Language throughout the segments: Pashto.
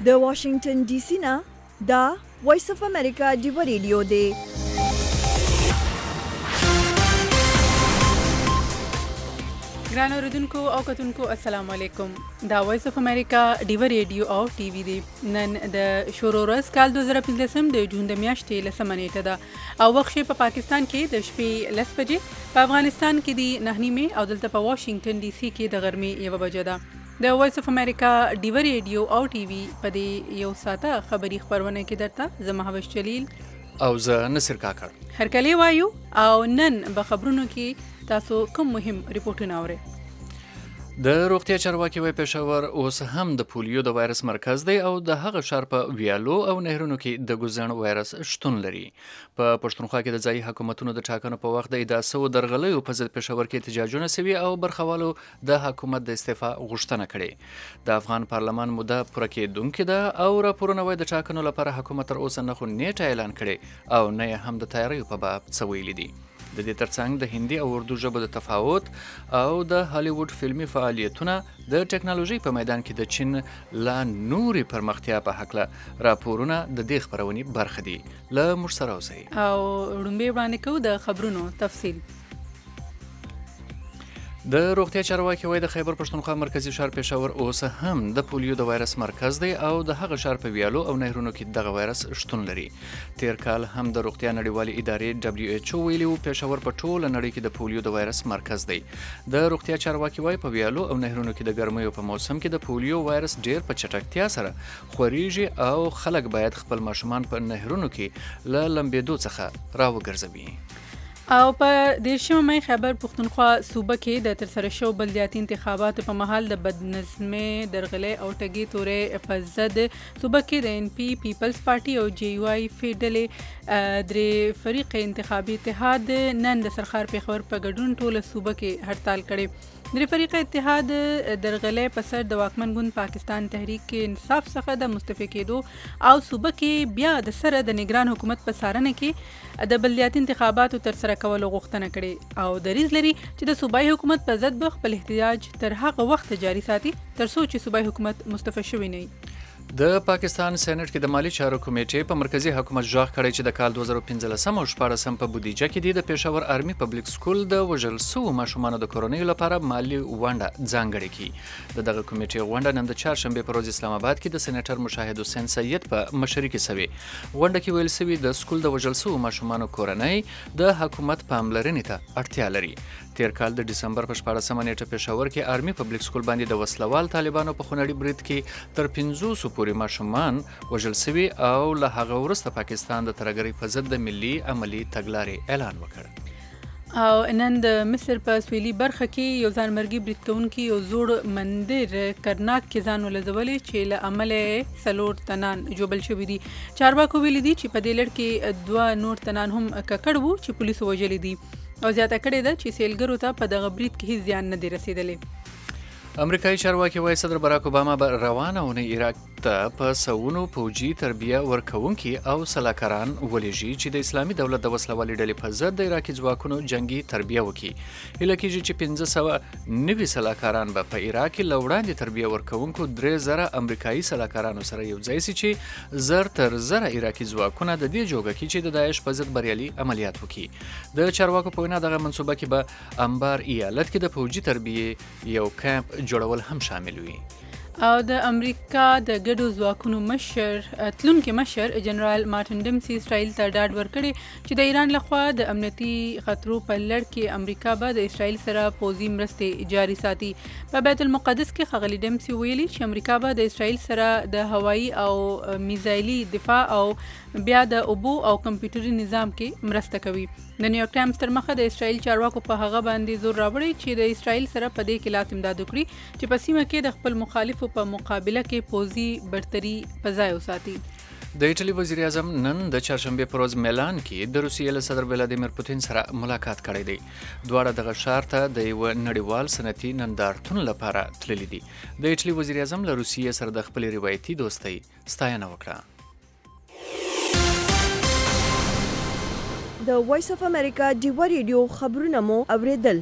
د واشنگټن ډي سي نه دا وایس اف امریکا ډیو ریډیو دی. ګران اوریدونکو او کتونکو السلام علیکم. دا وایس اف امریکا ډیو ریډیو او ټي وي دی. نن د شروع ورځ کال 2015 د جون د میاشتې لسمه نیټه ده او وخت په پاکستان کې د شپې 10 بجې، په افغانستان کې د 9 او دلته په واشنگټن ډي سي کې د غرمې 1 بجه ده. د وایس اف امریکا ډیو ریډیو او ټي وي په دې یو ساعته خبري خبرونه کې درته زه مهوش جلیل او زه نصر کاکړ هرکلی وایو او نن به خبرونو کې تاسو کوم مهم ریپورتونه اورئ. د روغتیا چارواکي وایي پېښور اوس هم د پولیو د وایرس مرکز دی او د هغه ښار په ویالو او نهرونو کې د ګوزڼ وایرس شتون لري. په پښتونخوا کې د ځایي حکومتونو د ټاکنو په وخت د ادعا سوو درغلیو په ضد پېښور کې احتجاجونه سوي او برخوالو د حکومت د استعفا غوښتنه کړې. د افغان پارلمان موده پوره کېدونکې ده او راپورونه وایي د ټاکنو لپاره حکومت تر اوسه نه خو نیټه اعلان کړې او نه یې هم د تیاریو په باب څه ویلي دي. د دې ترڅنګ د هندي او اردو ژبو د تفاوت او د هالیووډ فلمي فعالیتونه د ټکنالوژي په میدان کې د چین لا نوري پرمختیا په هکله راپورونه د دې خبرونې برخه دي. له موږ سره اوسئ او وړاندې وړاندې کوو د خبرونو تفصیل. د روغتیا چارواکي وایي د خیبر پښتونخوا مرکزي ښار پېښور اوس هم د پولیو د وایرس مرکز دی او د هغه ښار په ویالو او نهرونو کې دغه وایرس شتون لري. تیر کال هم د روغتیا نړیوالې ادارې WHO ویلي و پېښور په ټوله نړۍ کې د پولیو د وایرس مرکز دی. د روغتیا چارواکي وایي په ویالو او نهرونو کې د ګرمیو په موسم کې د پولیو وایرس ډیر په چټکتیا سره خوريږي او خلک باید خپل ماشومان په نهرونو کې له لمبېدو څخه راوګرځوي. او په 13 مې خیبر پښتونخوا صوبه کې د ترسره شو بلدیاتي انتخاباتو په مهال د بدنظمۍ درغلۍ او ټګۍ تورې په ضد صوبه کې د NP پیپلز پارټي او JY فیډرالي درې فریق انتخابي اتحاد نن د سرخار پېښور په ګډون ټوله صوبه کې هړتال کړی. درې فریق اتحاد درغلۍ په سر د واکمن ګوند پاکستان تحریک انصاف څخه د مستعفي کېدو او صوبه کې بیا د سره د نگران حکومت په څارنه کې د بلدیاتي انتخاباتو ترسره کولو غوښتنه کړې او دریځ لري چې د صوبایي حکومت په ضد به خپل احتجاج تر هغه وخت جاري ساتي تر څو چې صوبایي حکومت مستعفي شوی نه وي. د پاکستان سېنات کې د مالی چارو کمیټې په مرکزی حکومت ژغ کړی چې د کال 2015 او 14 په بودیجه کې د پېښور آرمي پبلک سکول د وژل شوو ماشومانو د کورنیو لپاره مالی ونډه ځانګړې کړي. دغه کمیټې غونډه نن د چهارشنبه په ورځ اسلام آباد کې د سېنیټر مشاهد حسین سید په مشرۍ کې شوې. غونډه کې ویل شوی د سکول د وژل شوو ماشومانو کورنۍ د حکومت پاملرنې ته اړتیا لري. تیر کال د ډسمبر په 14 نیټه پېښور کې آرمي پبلک سکول باندې د وسلوال طالبانو په خونړي برید کې تر 500 پورې ماشومان وژل شوي او له هغه وروسته پاکستان د ترهګرۍ په ضد د ملي عملي تګلارې اعلان وکړ. او نن د مصر په سویلي برخه کې یو ځانمرګي برید کوونکي یو زوړ مندر کرناک کې ځان ولځولی چې له امله 4 تنان جوبل شوي دي. چارواکو ویلي دي چې په دې لړ کې 2 نور تنان هم ککړ وو چې پولیسو وژلي دي او زیاته کړې ده چې سیلګرو ته په دغه برید کې هیڅ زیان نه دی رسیدلی. امریکایي چارواکي وایي صدر باراک اوباما به روانه اونۍ عراق ته په سوونو پوجي تربیه ورکوونکي او سلاکاران ولېږي چې د اسلامي دولت د وسلوالې ډلې په ضد د عراقي ځواکونو جنګي تربیه وکړي. هیله کېږي چې 500 نوي سلاکاران به په عراق کې له وړاندې تربیه ورکوونکو 3000 امریکایي سلاکارانو سره یو ځای شي چې زر تر زره عراقي ځواکونه د دې جوګه کې چې د داعش په ضد بریالي عملیات وکړي. د چارواکو په وینا دغه منصوبه کې به انبار ایالت کې د پوجي تربیه یو کمپ جوړول هم شامل وي. او د امریکا د ګډو ځواکونو تلونکي مشر جنرال مارټن ډیمسي اسرائیل ته ډاډ ورکړی چې د ایران لخوا د امنیتي خطرو په لړ کې امریکا به د اسرائیل سره پوځي مرستې جاري ساتي. په بیت المقدس کې ښاغلي ډیمسي ویلي چې امریکا به د اسرائیل سره د هوایي او میزایلي دفاع او بیا د اوبو او کمپیوټري نظام کې مرسته کوي. د نیویارک ټایمز تر مخه د اسرائیل چارواکو په هغه باندې زور راوړی چې د اسرائیل سره په دې کې لاس امداد وکړي چې په سیمه کې د خپل مخالفو په مقابله کې پوځي برتري په ځای وساتي. د ایټالي وزیر اعظم نن د چهارشنبه په ورځ میلان کې د روسیې له صدر ولادیمیر پوتین سره ملاقات کړی دی. دواړه دغه ښار ته د یو نړیوال صنعتي نندارتون لپاره تللي دي. د ایټالي وزیر اعظم له روسیې سره د خپل روایتي دوستۍ ستاینه وکړه. د وایس اف امریکا ډیو ریډیو خبرونه مو اوریدل.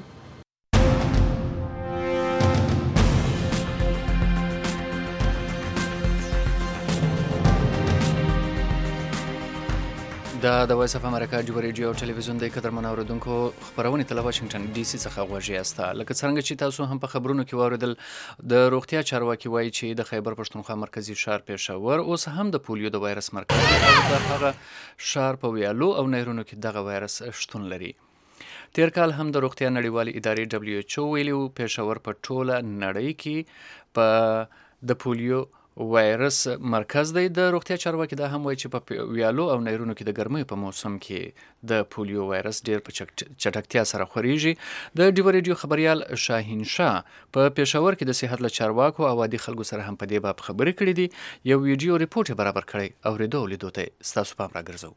د وایس اف امریکا جوړ ریډیو او ټلویزیون د قدرمن اوریدونکو خبرونه تل واشنگټن ډي سي څخه غوږی یاسته. لکه څنګه چې تاسو هم په خبرونو کې واوریدل، د روغتیا چارواکي وایي چې د خیبر پښتونخوا مرکزی ښار پېښور اوس هم د پولیو د وایرس مرکز دی او د هغه ښار په ویالو او نهرونو کې دغه وایرس شتون لري. تیر کال هم د روغتیا نړیوالې ادارې WHO ویلي و پېښور په ټوله نړۍ کې په د پولیو وایرس مرکز دی. د روغتیا چارواکي دا هم وایي چې په ویالو او نهرونو کې د ګرمۍ په موسم کې د پولیو وایرس ډیر په چټکتیا سره خوريږي. د ډیو ریډیو خبريال شاهین شاه په پېښور کې د صحت له چارواکو او عادي خلکو سره هم په دې باب خبرې کړې دي. یو ویډیو ریپورت برابر کړی او ریډو لیدو ته ستاسو پام راګرځو.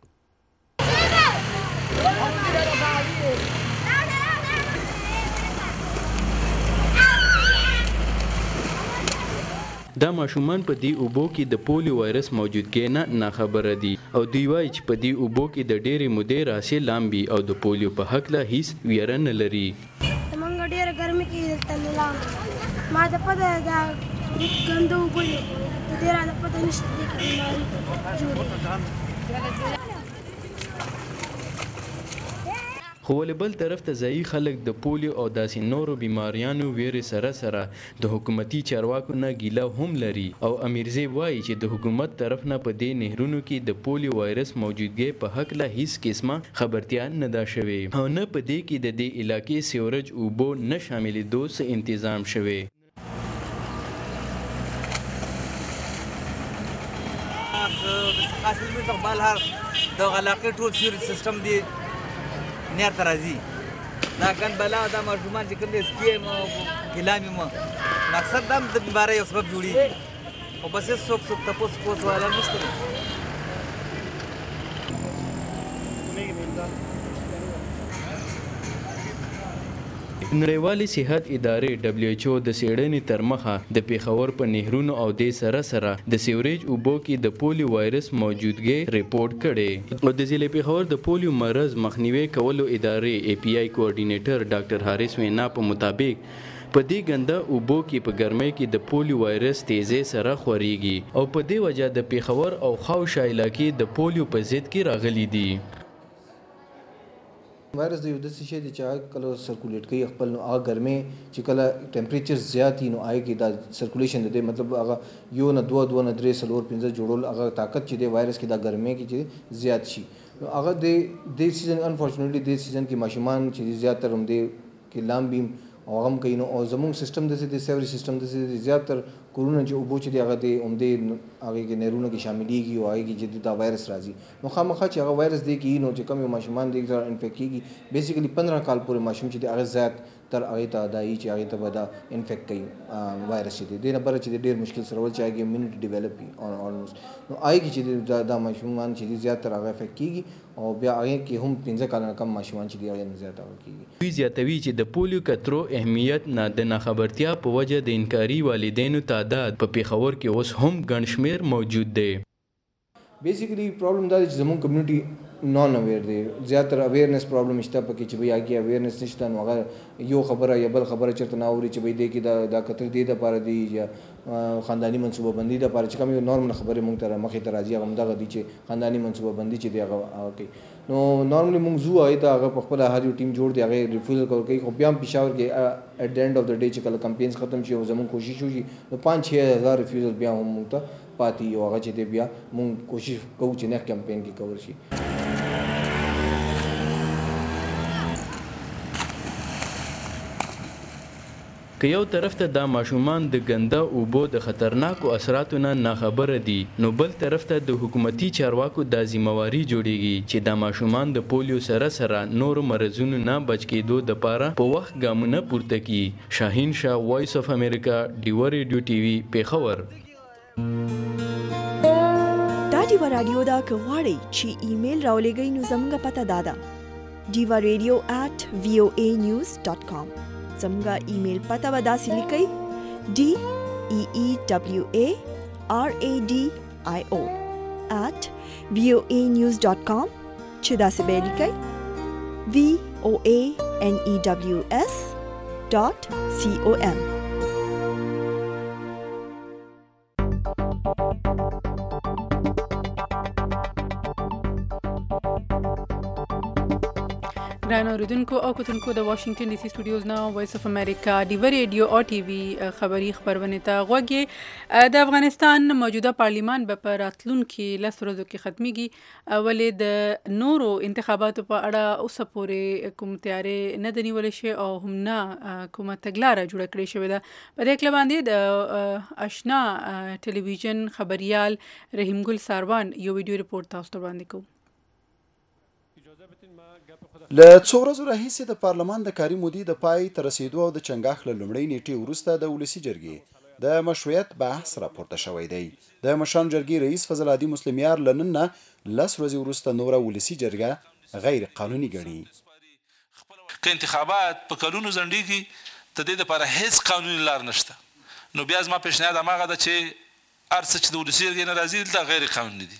دا ماشومان په دې اوبو کې د پولیو وایرس موجودګۍ نه خبره دي او دوی وایي چې په دې اوبو کې د ډېرې مودې راسې لامبي او د پولیو په هکله هیڅ ویره نه لري. زمونږ ډېره ګرمي کې دلته لامبي، ما د پته دا ګنده اوبه دي، د دې راته پته نشته دې کې بیماري جوړېږي. خو ولې بل طرف ته ځایي خلک د پولیو او داسې نورو بیماریانو ویرې سره سره د حکومتي چارواکو نه ګیله هم لري او امیرزیب وایي چې د حکومت طرف نه په دې نهرونو کې د پولیو وایرس موجودګۍ په هکله هیڅ قسمه خبرتیا نه ده شوې او نه په دې کې د دې علاقې سیورج اوبو نه شاملېدو څه انتظام شوی. حاصل من تقبل هر د علاقې ټول سیورج سیستم دی نیر ترازی دا کن بلا دا ماشومان چې کوم دي سکیم او کلامي مقصد دا د بیماری یو سبب جوړیږي او بس څوک تاسو والا نشته. نړیوالې صحت ادارې WHO د څېړنې تر مخه د پېښور په نهرونو او دې سره سره د سیوریج اوبو کې د پولیو وایرس موجودګۍ ریپورټ کړي او د ضلع پېښور د پولیو مرض مخنیوي کولو ادارې API کوارډینیټر ډاکټر حارث وینا په مطابق په دې ګنده اوبو کې په ګرمۍ کې د پولیو وایرس تیزی سره خوريږي او په دې وجه د پېښور او خاوشا علاقې د پولیو په ضد کې راغلي دي. وایرس د یو داسې شی دی چې کله سرکولیټ کوي خپل نو هغه ګرمۍ چې کله ټمپریچر زیات وي نو هغه کې دا سرکولیشن دی مطلب هغه یو نه 2 نه 3 4 5 جوړول هغه طاقت چې دی وایرس کې دا ګرمۍ کې چې زیات شي نو هغه د سیزن انفورچونټلی د سیزن کې ماشومان چې زیات تر هم دی کې لامبي او هم کوي نو او زموږ سیستم د سیوري سیستم د زیات تر کورونه چې اوبو چې دی هغه د عمدې هغه کې نهرونو کې شاملېږي او هغه کې چې دا وایرس راځي نو خامخا چې هغه وایرس دی کې نو چې کوم یو ماشومان دی ځکه انفیکټ کیږي بیسیکلی 15 کال پورې ماشوم چې دی هغه زیات تر هغه ته دایي چې هغه ته به دا انفیکټ کوي وایرس چې دی نه بر چې ډېر مشکل سره ول چې هغه امینټي ډیولپ اولموست نو هغه کې چې دا ماشومان چې زیات تر هغه افیکټ کیږي او بیا هغه کې هم 15 کال نه کم ماشومان چې دی هغه زیات هغه کیږي. دوی زیاتوي چې د پولیو کترو اهمیت نه د ناخبرتیا په وجه د انکاري والدینو تعداد په پېښور کې اوس هم ګڼ شمېر موجود دی. بیسیکلی پرابلم دا چې زموږ کمیونټي نان اویر دی زیاتره اویرنس پرابلم شته پکې چې بیا کې اویرنس نشته نو هغه یو خبره یا بل خبره چرته نه اوري چې دی کې دا کتر دی د پاره دی یا خاندانی منصوبه بندي د پاره چې کوم یو نورمال خبره مونږ ته مخې ته راځي هغه دغه دی چې خاندانی منصوبه بندي چې دی هغه کوي نو نورمالي مونږ زو آی ته هغه په خپل هر یو ټیم جوړ دی هغه ریفیوزل کوي خو بیا هم پېښور کې اټ د اینډ اف د ډے چې کله کمپینز ختم شي او زموږ کوشش وشي نو 5-6 هزار ریفیوزل بیا هم مونږ ته پاتې یو هغه چې دی بیا مونږ کوشش کوو چې نه کمپین کې کور شي. که یو طرف ته دا ماشومان د ګنده اوبو د خطرناکو اثراتو نه ناخبره دي نو بل طرف ته د حکومتي چارواکو دا ذمہواري جوړیږي چې دا ماشومان د پولیو سره سره نورو مرضونو نه بچ کېدو دپاره په وخت ګامونه پورته کړي. شاهین شاه، وایس اف امریکا، ډیو ریډیو ټي وي، پېښور. دا ډیو رادیو دا که غواړئ چې ایمیل راولېږئ نو زموږ پته دا ده diva@voanews.com زموږه ایمیل پته به داسې لیکئ DEEWARADIO@voanews.com چې داسې به یې لیکئ VOANEWS.com. ګران اوریدونکو او کتونکو د واشنگټن ډي سي سټوډیوز نه وایس اف امریکا ډیو ریډیو او ټي وي خبری خبرونه ته غوږی د افغانستان موجوده پارلیمان به په راتلونکي 10 ورځو کې ختميږي ولې د نورو انتخاباتو په اړه اوسه پورې کوم تیارې نه دنیول شي او هم نه کومه تګلاره جوړه کړې شوې ده په دې کې باندې د آشنا ټلویزیون خبريال رحیم ګل ساروان یو ویډیو ریپورت تاسو ته وړاندې کوم له څو ورځو راهیسې د پارلمان د کاري مودې د پای تر رسیدو او د چنګاښ له لومړۍ نیټې وروسته د ولسي جرګې د مشروعیت بحث راپورته شوی دی. د مشرانو جرګې رئیس فضل عادي مسلمیار له نن نه 10 ورځې وروسته نوره ولسي جرګه غیر قانوني ګڼي. که انتخابات په کلونو ځنډېږي د دې لپاره هیڅ قانوني لار نشته نو بیا زما پیشنهاد هماغه ده چې هر څه چې د ولسي جرګې نه راځي دلته غیر قانوني دي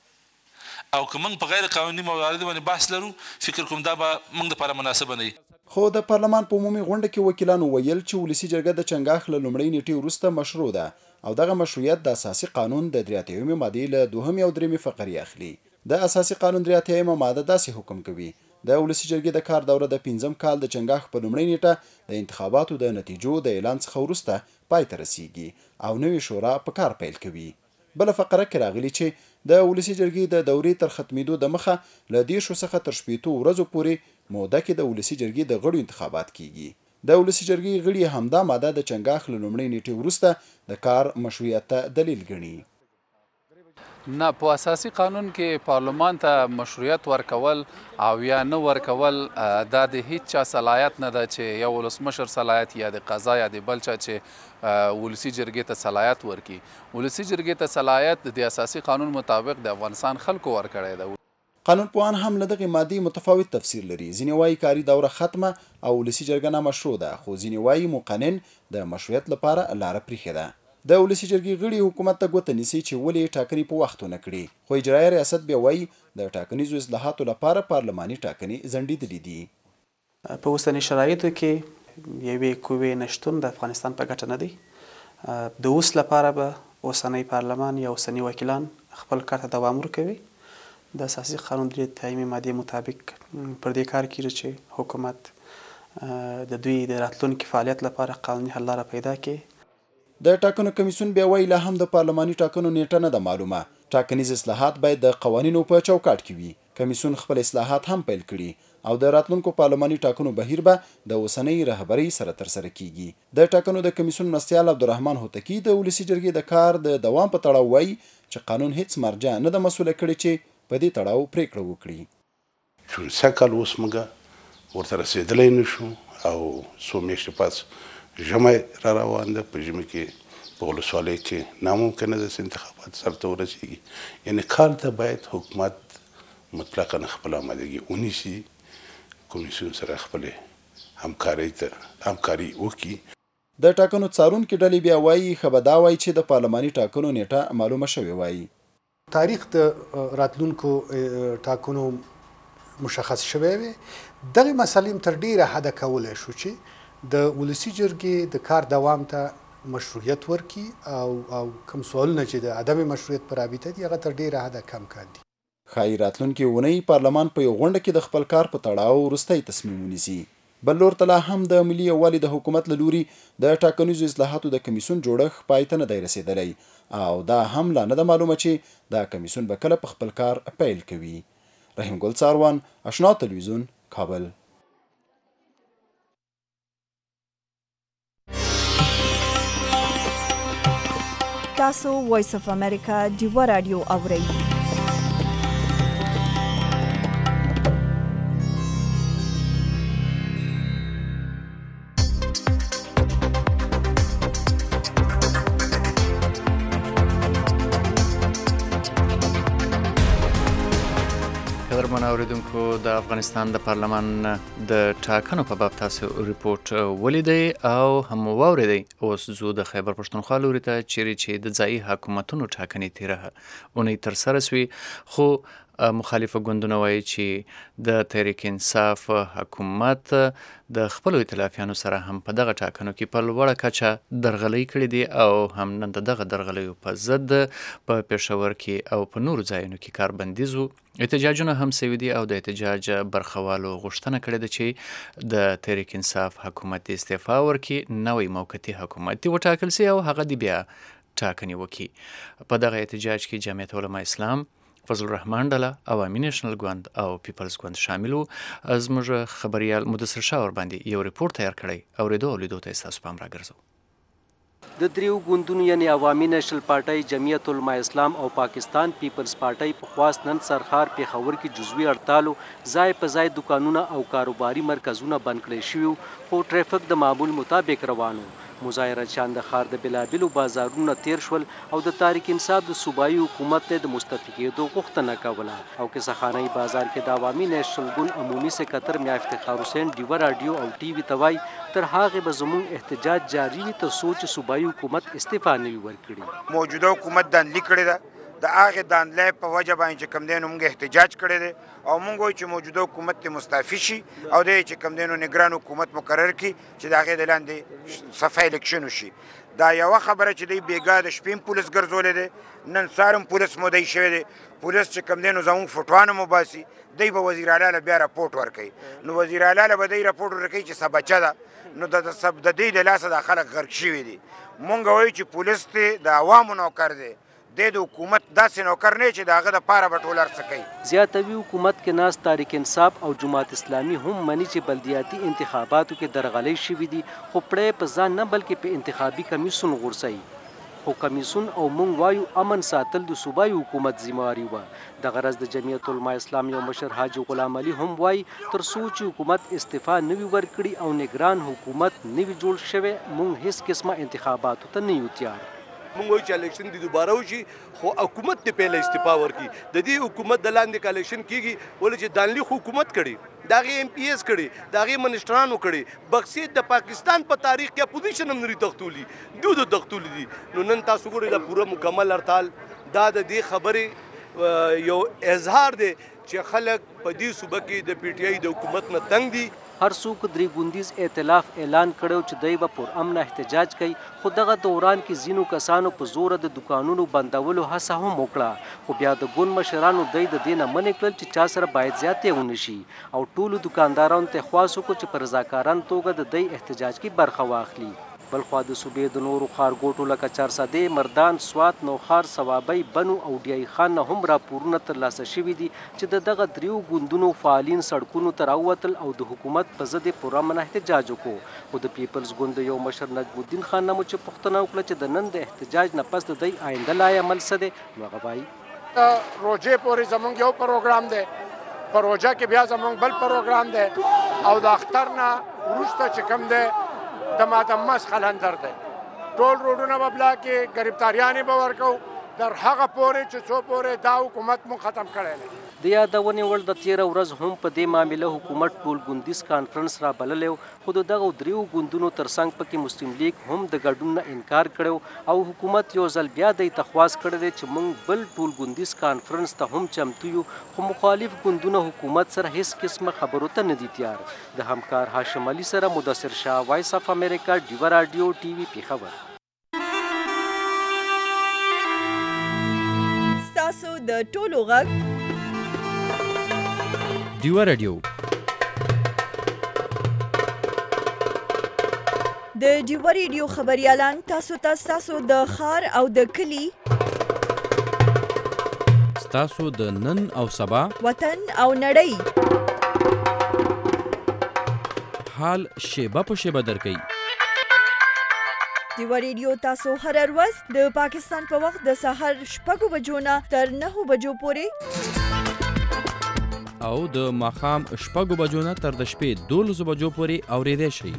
او که موږ په غیر قانوني مواردو باندې بحث لرو فکر کوم دا به موږ لپاره مناسبه نه وي. خو د پارلمان په عمومي غونډه کې وکیلانو ویل چې ولسي جرګه د چنګاښ له لومړۍ نیټې وروسته مشروع ده او دغه مشروعیت د اساسي قانون د 83 مادې له 2 او 3 فقرې اخلي. د اساسي قانون 83 ماده داسې حکم کوي د ولسي جرګې د کار دوره د 5م کال د چنګاښ په لومړۍ نیټه د انتخاباتو د نتیجو د اعلان څخه وروسته پای ته رسیږي او نوې شورا په کار پیل کوي. بل فقره کې راغلي چې د ولسي جرګې د دورې تر ختمېدو د مخه له 10 څخه تر 15 ورځو پورې موده کې د ولسي جرګې د غړو انتخابات کیږي. د ولسي جرګې غړي همدا ماده د چنګاښ له لومړۍ نیټې وروسته د کار مشروعیت ته دلیل ګڼي. نه په اساسي قانون کې پارلمان ته مشروعیت ورکول او یا نه ورکول دا د هیڅ چا صلاحیت نه ده چې یو ولسمشر صلاحیت یا د قضا یا د بل چا چې ولسي جرګې ته صلاحیت ورکي. ولسي جرګې ته صلاحیت د اساسي قانون مطابق د افغانستان خلکو ورکړی ده. قانون پوهان هم له دغې مادې متفاوت تفسیر لري. ځینې وایي کاري دوره ختمه او ولسي جرګه نامشروع ده خو ځینې وایي مقنن د مشروعیت لپاره لاره پریښې ده. د ولسي جرګې غړي حکومت ته ګوته نیسي چې ولې ټاکنې په وخت ونه کړي خو اجرایي ریاست بیا وایي د ټاکنیزو اصلاحاتو لپاره پارلماني ټاکنې ځنډېدلې دي. په اوسني شرایطو کې یوې قوې نشتون د افغانستان په ګټه نه دی. د اوس لپاره به اوسنی پارلمان یا اوسني وکیلان خپل کار ته دوام ورکوي. د اساسي قانون 83 مادې مطابق پر دې کار کیږي چې حکومت د دوی د راتلونکي فعالیت لپاره قانوني حل لاره پیدا کړي. د ټاکنو کمیسیون بیا وایي لا هم د پارلماني ټاکنو نیټه نه ده معلومه. ټاکنیز اصلاحات باید د قوانینو په چوکاټ کې وي. کمیسیون خپل اصلاحات هم پیل کړي او د راتلونکو پارلماني ټاکنو بهیر به د اوسنۍ رهبرۍ سره ترسره کیږي. د ټاکنو د کمیسیون مرستیال عبدالرحمن هوتکی د ولسي جرګې د کار د دوام په تړاو وایي چې قانون هیڅ مرجع نه ده مسوله کړې چې په دې تړاو پریکړه وکړي. چې سکل اوس موږ ورته رسېدلی نشو او څو میاشتې پس ژمی را روان ده. په ژمي کې په ولسوالۍ کې ناممکنه ده چې انتخابات سرته ورسېږي. یعنې کال ته باید حکومت مطلقا خپل آمادګي ونیسي کمیسیون سره خپلې همکاري وکړي. د ټاکنو څارونکي ډلې بیا وایي ښه به دا وایي چې د پارلماني ټاکنو نیټه معلومه شوې وایي. تاریخ د راتلونکو ټاکنو مشخص شوی وي. دغه مسلې تر ډیره حده کولی شو چې د ولسي جرګې د کار دوام ته مشروعیت ورکي او کوم سوالونه چې د عدم مشروعیت پر رابطه دي هغه تر ډیره حده کم کاندي. ښایي راتلونکي اونۍ پارلمان په یو غونډه کې د خپل کار په تړاو وروستی تصمیم ونیسي. بل لور ته لا هم د ملي یووالي د حکومت له لوري د ټاکنیزو اصلاحاتو د کمیسیون جوړښت پای ته نه دی رسېدلی او دا هم لا نه ده معلومه چې دا کمیسیون به کله په خپل کار پیل کوي. رحیم ګل ساروان، آشنا تلویزیون، کابل. تاسو وایس اف امریکا ډیو رادیو اورئ. قدرمن اوریدونکو د افغانستان د پارلمان د ټاکنو په باب تاسو ریپورت ولیدئ او هم واوریدئ. اوس زه د خیبر پښتونخوا لوري ته چیرې چې د ځایي حکومتونو ټاکنې تېره اونۍ ترسره سوې خو مخالفه ګوندونه وایي چې د تحریک انصاف حکومت د خپلو ائتلافیانو سره هم په دغه ټاکنو کې په لوړه کچه درغلۍ کړې دي او هم نن د دغه درغلیو په ضد په پېښور کې او په نورو ځایونو کې کاربندیز احتجاجونه هم سوي دي او د احتجاج برخوالو غوښتنه کړې ده چې د تحریک انصاف حکومت استعفا ورکړي، نوی موقتي حکومت دې وټاکل سي او هغه دې بیا ټاکنې وکړي. په دغه احتجاج کې جمعیت علما اسلام، فضل الرحمن ډله، عوامي نیشنل ګوند او پیپلز ګوند شامل وو. زموږ خبریال مدثر شاه ورباندې یو ریپورټ تیار کړی، اورېدو او لیدو ته ستاسو پام راګرځو. د دریو ګوندونو یعنی عوامي نیشنل پارټۍ، جمعیت علما اسلام او پاکستان پیپلز پارټۍ په خواست نن سرخار پېښور کې جزوي هړتالو ځای په ځای دکانونه او کاروباري مرکزونه بند کړی شوي، خو ټریفک د معمول مطابق روان و. مظاهرچیان د ښار د بېلابېلو بازارونو تیر شول او د تحریک انصاف د صوبایي حکومت ته د مستعفي کېدو غوښتنه کوله. او کیسهخانه‌ای بازار کې د عوامي نیشنل ګوند عمومي سکرټر میا افتخار حسین ډیوه راډیو او ټي وي ته وایي تر هغې به زموږ احتجاج جاري وي تر څو چې صوبایي حکومت استعفا نه وي ورکړي. موجوده حکومت دانلي کړې ده، د هغې دانلۍ په وجه باندې چې کوم دی نو موږ احتجاج کړی دی او موږ وایو چې موجوده حکومت ته مستعفي شي او دی چې کوم دی نو نګران حکومت مقرر کړي چې د هغې د لاندې صفه الیکشن وشي. دا یوه خبره چې دی بېګا د شپې پولیس ګرځولی دی، نن سهار هم پولیس مدعي شوی دی. پولیس چې کوم دی نو زموږ فوټوان هم وباسي، دی به وزیر اعلی له بیا راپورټ ورکوي. نو وزیر اعلی له به دی راپورټ ورکوي چې څه بچه ده، نو د دې له لاسه دا خلک غرق شوي دي. مونږ وایو چې پولیس ته د عوامو نوکر دی، د حکومت داسې نوکر نه چې د هغه دپاره به ټول هر څه کوي. زیاتوي حکومت کې ناست تحریک انصاف او جماعت اسلامي هم مني چې بلدیاتي انتخاباتو کې درغلۍ شوي دي، خو پړی په ځان نه بلکې په انتخابي کمیسون غورځوي. خو کمیسون او مونږ وایو امن ساتل د صوبایي حکومت ذمهواري وه. د غرض د جمعیت علما اسلام یو مشر حاجي غلام علي هم وایي تر څو چې حکومت استعفا نه وي ورکړي او نگران حکومت نه وي جوړ شوی، مونږ هیڅ قسمه انتخاباتو ته نه یو تیار. مونږ وایو چې الیکشن دې دوباره وشي، خو حکومت دې پهله استعفا ورکړي. د دې حکومت د لاندې که الیکشن کېږي، ولې چې دانلي خو حکومت کړي، د هغې ایم پي ایس کړي، د هغې منسټرانو کړي، بقسید د پاکستان په تاریخ کې اپوزیشن هم نري تختولی، دوی د تختولی دي. نو نن تاسو ګورئ دا پوره مکمل هړتال دا د دې خبرې یو اظهار دی چې خلک په دې صوبه کې د پی ټي آی د حکومت نه تنګ دي. هر څوک درې ګوندیز ائتلاف اعلان کړو چې دوی به پر امن احتجاج کوي، خو دغه دوران کې ځینو کسانو په زوره د دکانونو بندولو هڅه هم وکړه، خو بیا د ګوند مشرانو دوی د دې نه منع کړل چې چا سره باید زیاتې ونه شي او ټولو دکاندارانو ته خواست وکړو چې په رضاکارانه توګه د دوی احتجاج کې برخه واخلي. بلخوا د صوبې د نورو ښارګوټو لکه چارسده، مردان، سوات، نوښار، صوابۍ، بنو او ډیای خان نه هم راپورونه ترلاسه شوي دي چې د دغه دریو ګوندونو فعالین سړکونو ته راووتل او د حکومت په ضد یې پرامن احتجاج وکړو. خو د پیپلز ګوند یو مشر نجم الدین خان نه مو چې پوښتنه وکړه چې د نن د احتجاج نه پس د دوی آینده لای عمل څه دی، نو هغه وایي روژې پورې زموږ یو پروګرام دی، په روژه کې بیا زموږ بل پروګرام دی او د اختر نه وروسته چې کوم دی د ماتمس خلندر دی. ټول روډونه به بلا کې، ګرفتاریانې به ورکو تر هغه پورې چې څو پورې دا حکومت مو ختم کړی دی. د یادونې وړ د تېره ورځ هم په دې معامله حکومت ټول ګوندیز کانفرنس را بللی و، خو د دغو دریو ګوندونو ترڅنګ پکې مسلم لیگ هم د ګډون نه انکار کړی او حکومت یو ځل بیا دوی ته خواست کړی دی چې موږ بل ټول ګوندیز کانفرنس ته هم چمتو یو، خو مخالف ګوندونه حکومت سره هیڅ قسمه خبرو ته نه دي تیار. د همکار هاشم علي سره مدثر شاه، وایس اف امریکا، ډیوه راډیو، ټي وي، پېښور. ستاسو د ټولو غږ ډیوه راډیو. د ډیوه راډیو خبريالان تاسو ته ستاسو د ښار او د کلي، ستاسو د نن او سبا، وطن او نړۍ حال شیبه په شیبه درکوي. ډیوه راډیو تاسو هر ورځ د پاکستان په وخت د سهار 6 بجو نه تر 9 بجو پورې او د ماښام 6 بجو نه تر د شپې 12 بجو پورې اورېدای شئ.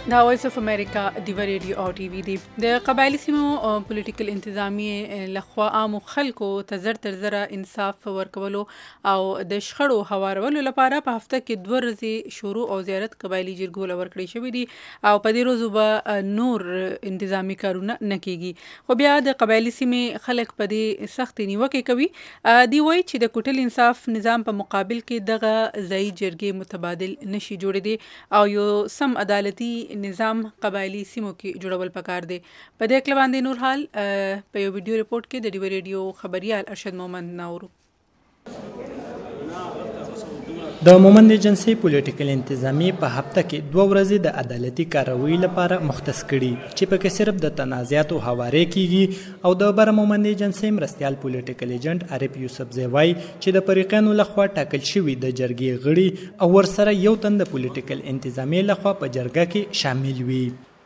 دا وایس اف امریکا دیو ریډیو او ټي وي دی د قبایلی سیمو پولیټیکل انتظامیه لخوا عام خلکو ته زر تر زره انصاف ورکولو او د شخړو هوارولو لپاره په هفته کې 2 ورځې شروع او زیارت قبایلی جرګو لور کړی شوې دي او په دې روزو به نور انتظامی کارونه نه کیږي خو بیا د قبایلی سیمې خلک په دې سخت نیوکه کوي دی وایي چې د کوټل انصاف نظام په مقابل کې دغه ځای جرګې متبادل نشي جوړې دي او یو سم عدالتي نظام قبایلی سیمو کې جوړول پکار دی په دې اړه باندې نور حال په یو ویډیو ریپورت کې د ډیو ریډیو خبريال ارشد مومند ناورو د مومند ایجنسی پولیټیکل انتظامی په هفته کې 2 ورځې د عدالتي کاروي لپاره مختص کړي چې پکې صرف د تنازعاتو هوارې کیږي او د بر مومند ایجنسی مرستيال پولیټیکل ایجنټ عارف یوسف زیوای چې د فریقانو لخوا ټاکل شوی د جرګې غړي او ورسره یو تن د پولیټیکل انتظامی لخوا په جرګه کې شامل وي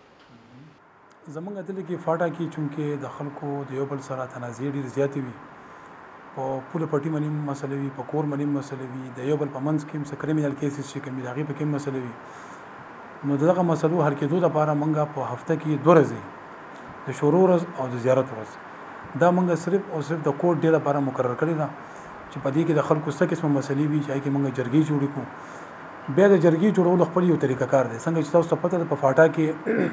زمونږ دلته کې فاټا کې چونکې د خلکو د یو بل سره تنازع ډېر زیاتې وي په پوله پټي باندې مسله وي په کور باندې مسله وي د یو بل په منځ کې څه کریمینل کیسز چې کوم دغه په کې مسله وي نو دغه مسلو حل کېدو لپاره مونږه په هفته کې 2 ورځې د شروع ورځ او د زیارت ورځ دا مونږه صرف او صرف د کوټ ډیر لپاره مقرر کړی دا چې په دې کې د خلکو څه قسمه مسلې وي چې کې مونږه جرګې جوړې کو بیا د جرګې جوړولو خپل یو طریقه کار دی څنګه چې تاسو پته ده په فاټا کې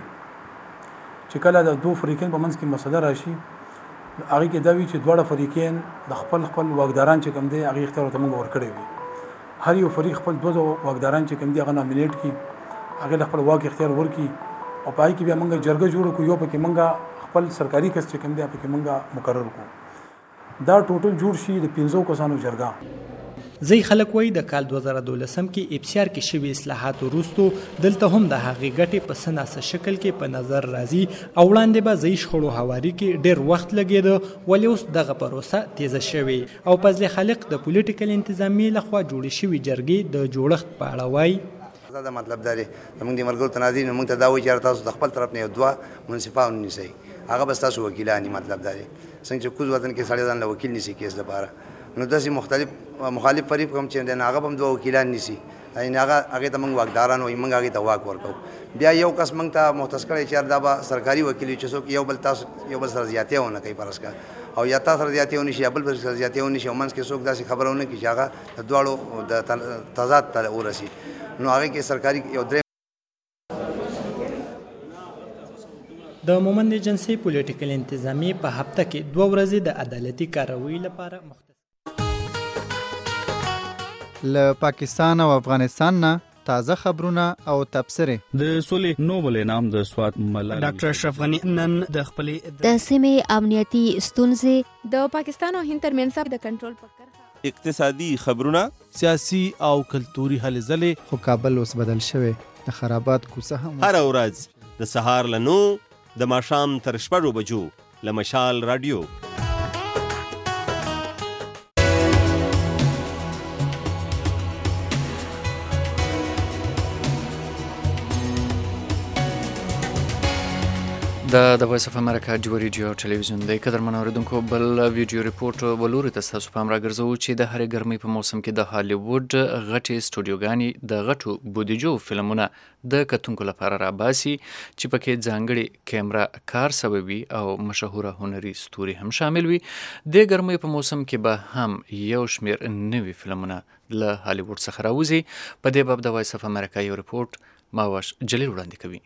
چې کله د 2 فریقین په منځ کې مسله راشي هغه کې دا وی چې دواړه فریقین د خپل واکداران چې کوم دي هغه اختیار ته موږ ورکړی وي هر یو فریق خپل 2 واکداران چې کوم دي هغه نامینیټ کی هغه خپل واک اختیار ورکړي او پای کې بیا موږ جرګه جوړ کو یو پکې موږ خپل سرکاري کس چې کوم دي پکې موږ مقرر کو دا ټوټل جوړ شي د 500 کسانو جرګه زی خلک وای د کال 2012 کې ابسیار کې شوی اصلاحات وروستو دلته هم د هغې ګټې په سناسه شکل کې په نظر راځي او وړاندې به زی شخړو هواري کې ډیر وخت لګیده ولې اوس دغه پروسه تیزه شوې او فضل خالق د پولیټیکل انتظامی لخوا جوړې شوې جرګې د جوړښت په اړه وای دا مطلب دی موږ د مرګو تنازع موږ ته دا وایي چې تاسو د خپل طرف نه 2 منصفان نیسئ هغه بس تاسو وکیلانی مطلب دی څنګه چې کوز وطن کې سړی ځان له وکیل نیسي کیس لپاره نو داسې مخالف فریق کوم چې د هغه هم 2 وکیلان نیسي یعنی هغه ته موږ واکداران وایي موږ هغه ته واک ورکو بیا یو کس موږ ته مختص کړی چې دا به سرکاري وکیل چې څوک یو بل سره زیاتې ونه کوي پرسکا او یا تاسو سره زیاتې ونشي یا بل سره زیاتې ونشي او منځ کې څوک داسې خبرونه کوي چې هغه د دواړو د تضاد ته ورسي نو هغه کې سرکاري یو د مومند ایجنسی پولیټیکل انتظامی په هفته کې 2 ورځې د عدالتي کاروي لپاره مختص له پاکستان او افغانستان نه تازه خبرونه او تبصرې د سولې نوبل انعام د سوات ملالۍ ډاکټر اشرف غنی نن د خپلې د سیمې امنیتي ستونزې د پاکستان او هند ترمنځ د کنټرول په اقتصادي خبرونه سیاسي او کلتوري هلې ځلې خو کابل اوس بدل شوی د خرابات کوڅه هم هر ورځ د سهار له 9 د ماښام تر 6 بجو له مشال رادیو د وایس اف امریکا ډیو ریډیو ټلویزیون دی قدرمن اوریدونکو بل ویډیو ریپورت ولوري تاسو پام راګرځو چې د هرې ګرمۍ په موسم کې د هالیووډ غټې سټوډیوګانې د غټو بودیجو فلمونه د کتونکو لپاره راباسي چې پکې ځانګړي کیمرا کار سوی وي او مشهوره هنري ستوري هم شامل وي د ګرمۍ په موسم کې به هم یو شمیر نوي فلمونه له هالیووډ څخه راوځي په دې باب د وایس اف امریکا یو ریپورت ماوش جلیل وړاندې کوي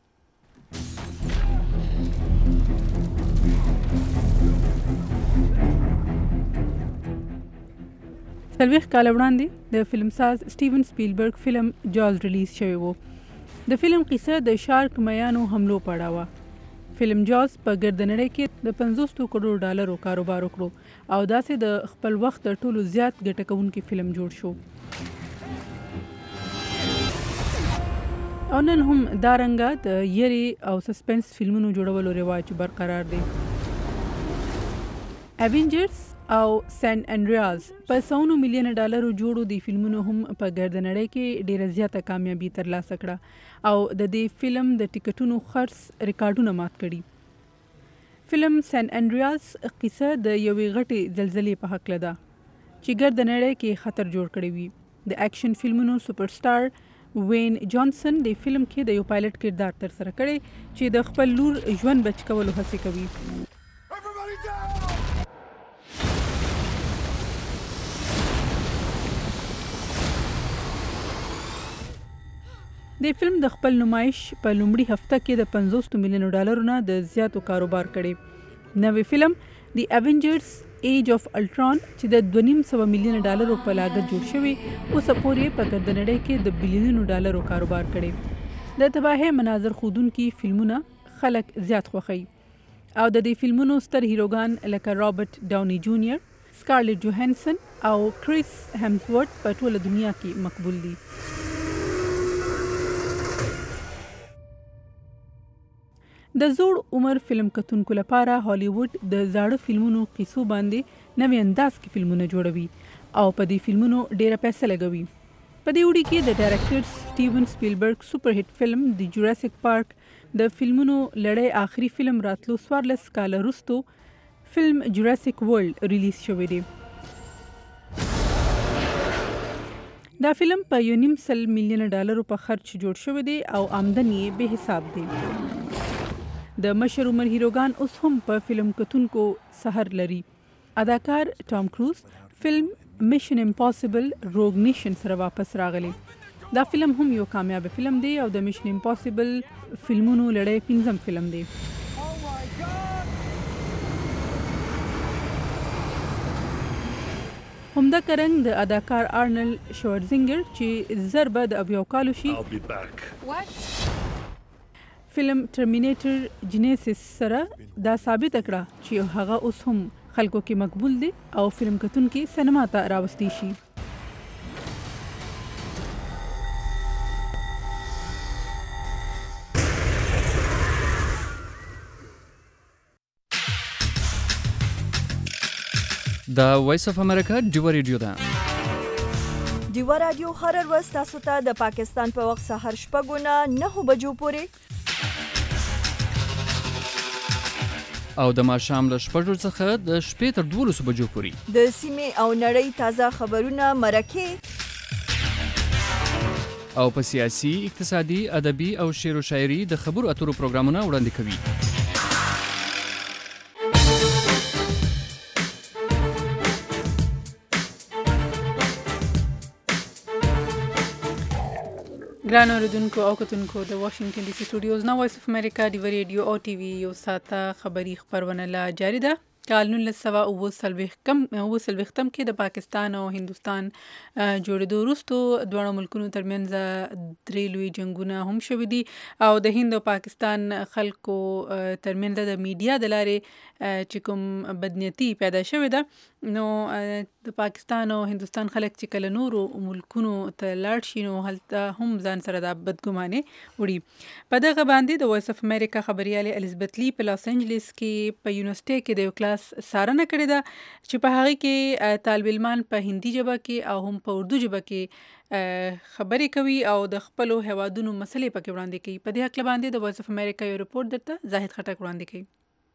سلويخ کال وړاندې د فلمساز سټیون سپیلبرګ فلم جاز ریلیز شوی وو د فلم قصه د شارک میانو حملو په اړه وه فلم جاز په ګردنړۍ کې د 50 کروڑ ډالرو کاروبار وکړو او داسې د خپل وخت تر ټولو زیات ګټه کوونکی فلم جوړ شو او نن هم دا رنګه د یری او سسپنس فلمونو جوړولو رواج برقرار دی ایونجرز او سان انډریاز په 100 میلیون ډالرو جوړو دی فلمونو هم په ګردنړۍ کې ډیره زیاته کامیابی ترلاسه کړه او د دې فلم د ټیکټونو خرڅ ریکارډونه مات کړي فلم سان انډریاز قصه د یوې غټې زلزلې په هکله ده چې ګردنړۍ کې خطر جوړ کړی وي د اکشن فلمونو سپر سٹار وین جانسن د فلم کې د یو پایلټ کردار ترسره کړی چې د خپل لور ژوند بچ کولو هڅه کوي. د فلم د خپل نمایش په لومړي هفته کې د 50 میلیونو ډالرو نه د زیاتو کاروبار کړي. نوې فلم دی ایونجرز ایج اف الټران چې د 2.5 میلیونه ډالرو په لاګت جوړ شوی اوس پورې په ګردنړۍ کې د بلیونو ډالرو کاروبار کړي. د تباهي مناظر خودونکي فلمونه خلک زیات خوښي او د دې فلمونو ستر هیروګان لکه رابرټ ډاونی جونیئر، سکارلیټ جوهانسن او کریس هیمسورت په ټوله دنیا کې مقبول دي. د زوړ عمر فلم کتونکو لپاره هالیوډ د زاړه فلمونو قصو باندې نوې انداز کې فلمونه جوړوي او په دې فلمونو ډیره پیسې لګوي. په دې وړي کې د ډایرکټر سټیون سپیلبرګ سپر هټ فلم د جوراسیک پارک د فلمونو لړۍ آخري فلم راتلو 14 کال وروسته فلم جوراسیک ورلد ریلیز شوی دی. دا فلم په 1.5 میلیونه ډالرو په خرچ جوړ شوی دی او آمدنی یې به حساب دی. د مشر عمر هیروګان اوس هم په فلم کتونکو سحر لري. اداکار ټام کروز فلم میشن امپاسبل روګ نیشن سره واپس راغلی. دا فلم هم یو کامیاب فلم دی او د میشن امپاسبل فلمونو لړۍ 5م فلم دی. همدا کرنګ د اداکار آرنلډ شوارزنگر چې ضربه د اویو کالو شي فلم ټرمینیټر جینیسیس سره دا ثابت کړه چې هغه اوس هم خلکو کې مقبول دی او فلم کتونکي سینما ته راوستي شي. دا وایس اف امریکا ډیوا ریډیو ده. ډیوا رادیو هر ورځ تاسو ته د پاکستان په وخت سهار 6 نه 9 بجو پورې او د ماښام له 6 څخه د شپې تر 12 بجو پورې د سیمې او نړۍ تازه خبرونه، مرکې او په سیاسي، اقتصادي، ادبي او شعر و شاعري د خبرو اترو پروګرامونه وړاندې کوي. ګران اوریدونکو او کتونکو د واشنگټن ډي سي سټوډیوز نه وایس اف امریکا ډیوا ریډیو او ټي وي یو ساته خبری خبرونه لا جاری ده. کال 1970 کې د پاکستان او هندوستان جوړېدو وروسته دواړو ملکونو ترمنځ 3 لوی جنگونه هم شوي دي او د هند او پاکستان خلکو ترمنځ د میډیا د لارې چې کوم بدنیتي پیدا شوې ده نو د پاکستان او هندوستان خلک چې کله نورو ملکونو ته لاړ شي نو هلته هم ځان سره د بدګماني وړي. په دغه باندې د وایس اف امریکا خبريالې الیزابت لی په لاس انجلس کې په یونیورسيټي کې د یو کلاس سارنه کړې ده چې په هغه کې طالب علمان په هندي ژبه کې او هم په اردو ژبه کې خبرې کوي او د خپلو هیوادونو مسلې پکې وړاندې کوي. په دې حق باندې د وایس اف امریکا یو رپورټ درته زاهد خټک وړاندې کوي.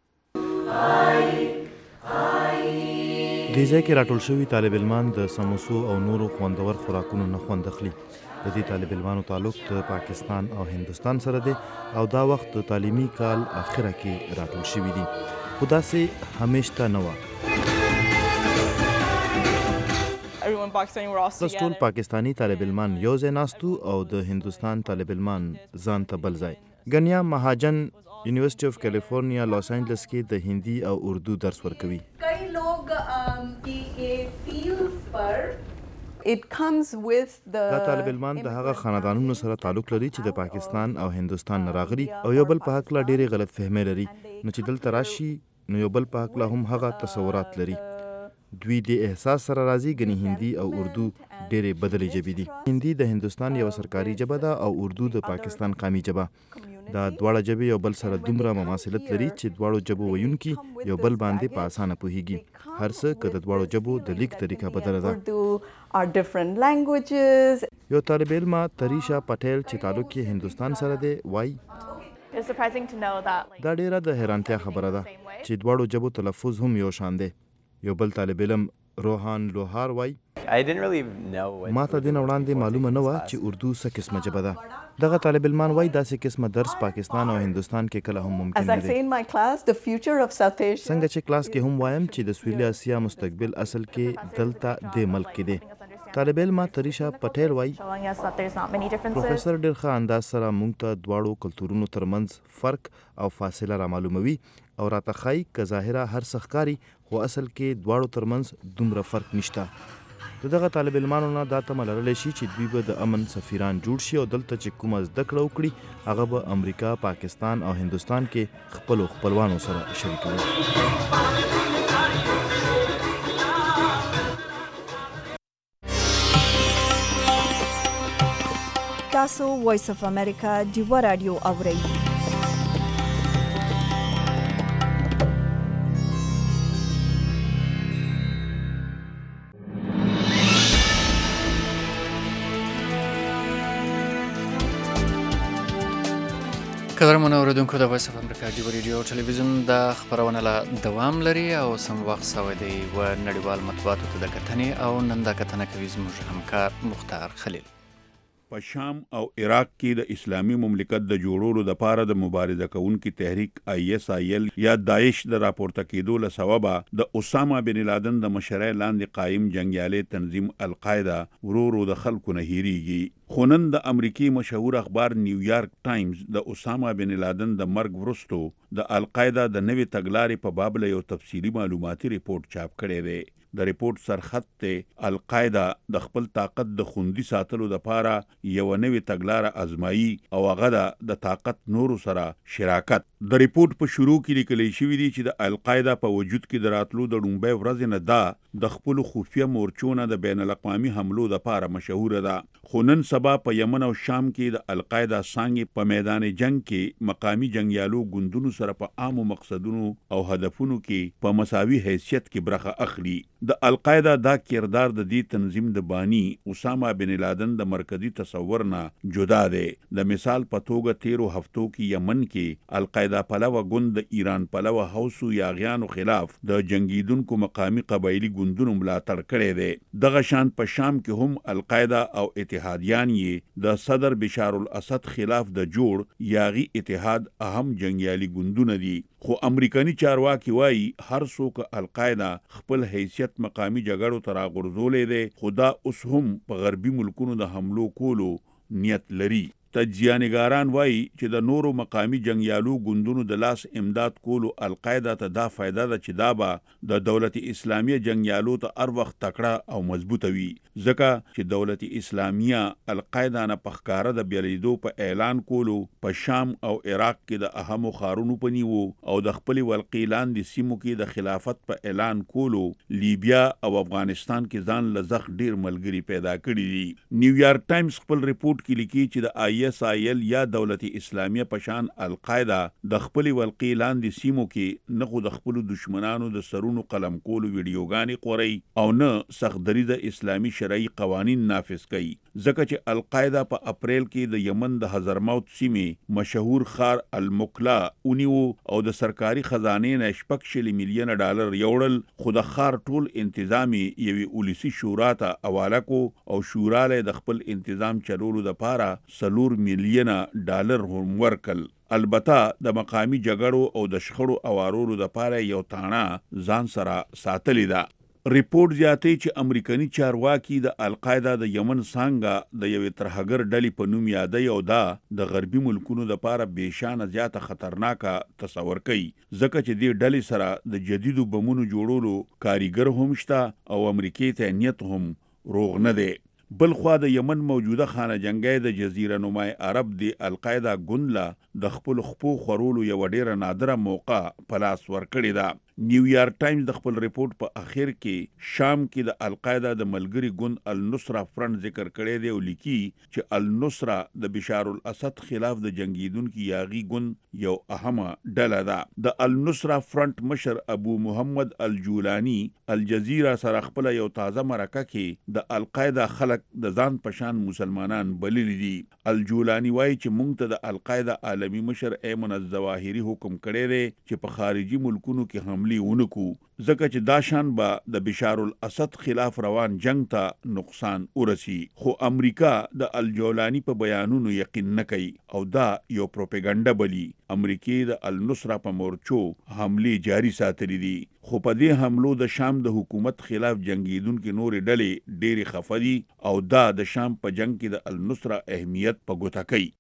دې ځای کې راټول شوي طالب علمان د سموسو او نورو خوندور خوراکونو نه خوند اخلي. د دې طالب علمانو تعلق د پاکستان او هندوستان سره دی او دا وخت د تعلیمي کال اخره کې راټول شوي دي. خو داسې همیشته نه وه. ټول پاکستانی طالب علمان یو ځای ناستو او د هندوستان طالب علمان ځان ته بل ځای. ګنیا مهاجن یونیورسٹی آف کیلیفورنیا لاس اینجلس کې د هندي او اردو درس ورکوي. کئی لوگ کے فیلڈز پر دا طالب علمان د هغه خاندانونو سره تعلق لري چې د پاکستان او هندوستان نه راغلي او یو بل په هکله ډېرې غلط فهمۍ لري. نو چې دلته راشي نو یو بل په هکله هم هغه تصورات لري. دوی د احساس سره راځي ګنې هندي او اردو ډېرې بدلې ژبې دي. هندي د هندوستان یوه سرکاري ژبه ده او اردو د پاکستان قومي ژبه. دا دواړه ژبې یو بل سره دومره مماثلت لري چې دواړو ژبو ویونکي یو بل باندې په اسانه پوهیږي. هر څه که د دواړو ژبو د لیک طریقه بدله ده. یو طالب علمه تریشا پټیل چې تعلق یې هندوستان سره دی وایي دا ډیره د حیرانتیا خبره ده چې دواړو ژبو تلفظ هم یو شان دی. یو بل طالب علم روحان لوهار وایي ما ته دین وړاندې معلومه نه و چې اردو څه قسمه ژبه ده. دغه طالب علمان وایي داسې قسمه درس پاکستان او هندوستان کې کله هم ممکن نه دی. څنګه چې کلاس کې هم وایم چې د سویلي اسیا مستقبل اصل کې دلته د ملک کې دی. طالب علم تریشا پټیل وایي پروفیسور ډېر ښه انداز سره موږ ته دواړو کلتورونو ترمنځ فرق او فاصله را معلوموي او راته ښایي که ظاهره هر څه ښکاري خو اصل کې دواړو ترمنځ دومره فرق نشته. د دغه طالب علمانو نه دا تمه لرلی شي چې دوی به د امن سفیران جوړ شي او دلته چې کومه زده کړه وکړي هغه به امریکا، پاکستان او هندوستان کې خپلو خپلوانو سره شریکوي. تاسو وایس اف امریکا ډیوه رادیو اورئ. قدرمنو اوریدونکو د وایس اف امریکا ډیوه رادیو ټلویزیون د خپرونه لا دوام لري او سم وخت سوی دی و نړیوال مطبوعاتو ته د کتنې او نن دا کتنه کوي زموږ همکار مختار خلیل. په شام او عراق کې د اسلامي مملکت د جوړولو لپاره د مبارزه کوونکي تحریک ISIL یا داعش د راپورته کېدو له سببه د اسامه بن لادن د مشرۍ لاندې قایم جنګیالي تنظیم القاعده ورو ورو د خلکو نه هیریږي. خو نن د امریکای مشهور اخبار نیویارک ټایمز د اسامه بن لادن د مرګ وروسته د القاعده د نوې تګلارې په باب له یو تفصیلي معلوماتي ریپورت چاپ کړی دی. د ریپورت سرخط ته القاعده د خپل طاقت د خوندي ساتلو لپاره یو نوې تګلارې ازمایي او هغه د طاقت نورو سره شراکت. د ریپورت په شروع کې لیکل شوی دی چې د القاعده په وجود کې د راتلو د لومبۍ ورځې نه دا د خپل خفیه مورچونه د بین الاقوامي حملو لپاره مشهور ده. خو نن سبا په یمن او شام کې د القاعده څانګې په میدان جنگ کې مقامی جنگیالو ګوندونو سره په عامو مقصدونو او هدفونو کې په مساوي حیثیت کې برخه اخلي. د القاعده دا کردار د دې تنظیم د بانی اسامه بن لادن د مرکزی تصور نه جدا دی. د مثال په توګه 13 هفتو کې یمن کې القاعده پلوه ګوند د ایران پلوه حوثو یاغیانو خلاف د جنگیدونکو مقامی قبایلی ګوندونو ملاتړ کړی دی. دغه شان په شام کې هم القاعده او اتحادیان یې د صدر بشار الاسد خلاف د جوړ یاغي اتحاد اهم جنگیالي ګوندونه دي. خو امریکایي چارواکي وایي هر څوک القاعده خپل حیثیت مقامی جګړو ته راغورځولی دی، خو دا اوس هم په غربي ملکونو د حملو کولو نیت لري. تجزیه‌نګاران وایي چې د نورو مقامی جنگیالو ګوندونو د لاس امداد کولو القاعده ته دا فایده ده چې دا به د دولت اسلامیه جنگیالو ته هر وخت تکړه او مضبوطه وي، ځکه چې دولت اسلامیه القاعده نه په ښکاره د بېلېدو په اعلان کولو په شام او عراق کې د اهمو ښارونو په نیو او د خپلې ولقې لاندې سیمو کې د خلافت په اعلان کولو لیبیا او افغانستان کې ځان له زخ ډېر ملګري پیدا کړي دي. نیویارک ټایمز خپل ریپورت کې لیکي چې د ISIL یا دولت اسلامیه پشان القاعده د خپل ولقې لاندې سیمو کې نه خو د خپل دشمنانو د سرونو قلم کولو ویډیوګانې خوري او نه سخت دریزه اسلامي شرعي قوانین نافذ کوي، ځکه چې القاعده په اپریل کې د یمن د حضرموت سیمې مشهور ښار المکلا اونیو او د سرکاري خزانې نه $6 میلیون یوړل، خو د ښار ټول انتظامی یوې ولسی شورا ته حواله کو او شورا له د خپل انتظام چلولو لپاره $4 میلیون هم ورکل. البته د مقامی جګړو او د شخړو اوارولو لپاره یو تاڼه ځان سره ساتلی ده. ریپورت زیاتوي چې امریکایي چارواکي د القاعده د یمن څانګه د یوې ترهګر ډلې په نوم یادوي او دا د غربي ملکونو لپاره بېشانه زیاته خطرناکه تصور کوي، ځکه چې دې ډلې سره د جدیدو بمونو جوړولو کاریګر هم شته او امریکای ته نیت هم روغ نه دی. بل خوا د یمن موجوده خانه جنگي د جزیره نمای عرب د القاعده ګوند د خپل خپو خورولو یو ډیره نادره موقع په لاس ورکړې ده. نیویارک ټایمز د خپل ریپورت په اخر کې شام کې د القاعده د ملګری ګوند النصره فرنٹ ذکر کړی دی او لیکي چې النصره د بشار الاسد خلاف د جنگیدونکو یاغي ګوند یو اهمه ډله ده. د النصره فرنٹ مشر ابو محمد الجولانی الجزیره سره خپل یو تازه مرکه کې د القاعده خلک د ځان پشان مسلمانان بللی دي. الجولانی وایي چې موږ ته د القاعده عالمی مشر ایمن الظواهری حکم کړی دی چې په خارجي ملکونو کې حمله حملې ونکو ځکه چې دا شان به د بشار الاسد خلاف روان جنگ ته نقصان ورسی. خو امریکا د الجولانی په بیانونو یقین نه کوي او دا یو پروپاګاندا بلی. امریکای د النصره په مورچو حملې جاری ساتلې دي، خو په دې حملو د شام د حکومت خلاف جنگیدونکو نورې ډلې ډېرې خفه دي او دا د شام په جنگ کې د النصره اهمیت په ګوته کوي.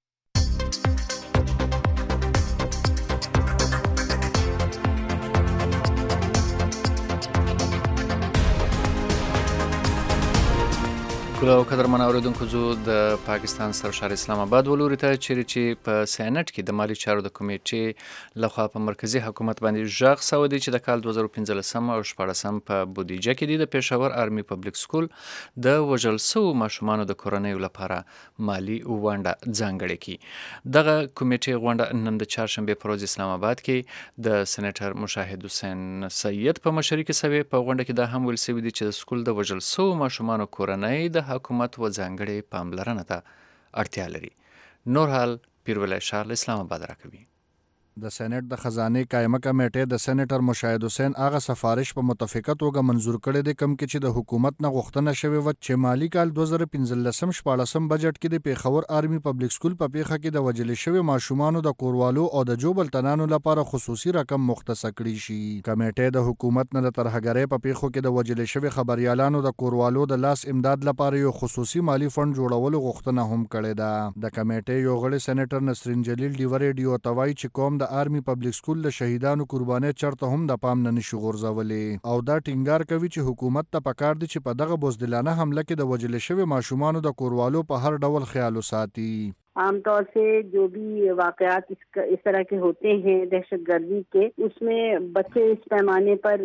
ګل او قدرمن اوریدونکو زو د پاکستان سرشار اسلام آباد ولوري ته چې په سېنات کې د مالی چارو د کمیټې لخوا په مرکزی حکومت باندې ژغ سوي چې د کال 2015 او 14 په بودیجه کې د پېښور آرمي پبلک سکول د وژل سو ماشومانو د کورنۍ لپاره مالی ونډه ځانګړې کړي. دغه کمیټې غونډه نن د چهارشنبه په ورځ اسلام آباد کې د سېنیټر مشاهد حسین سید په مشرۍ کې سوي. په غونډه کې دا هم ویل سوي چې د سکول د وژل سو ماشومانو کورنۍ د حکومت و ځانګړې پاملرنه ته اړتیا لري. نور حال پیرولای شارل اسلام آباد راکوي. د سېنات د خزانه قائمه کمیټې د سېنیټر مشاهد حسین هغه سفارش په متفقه توګه منزور کړی دی کوم کې چې د حکومت نه غوښتنه شوې و چې مالی کال 2015-14 بجټ کې د پیښور آرمي پبلک سکول په پیښه کې د وژل شوی ماشومانو د کوروالو او د جوبل تنانو لپاره خصوصي رقم مختص کړی شي. کمیټې د حکومت نه د ترهګرۍ په پیښو کې د وژل شوی خبريالانو د کوروالو د لاس امداد لپاره یو خصوصي مالی فند جوړولو غوښتنه هم کړې ده. د کمیټې یو غړي سېنیټر نسرین جلیل ډیو ریډیو توای چې کوم د آرمي پبلک سکول د شهیدانو قربانۍ چرته هم د پام نه نشي غورځولې او دا ټینګار کوي چې حکومت ته پکار دي چې په دغه بزدلانه حمله کې د وژل شوی ماشومانو د کوروالو په هر ډول خیال وساتي. आम तौर से जो भी वाकयात इस तरह के होते हैं दहशतगर्दी के, उसमें बच्चे इस पैमाने पर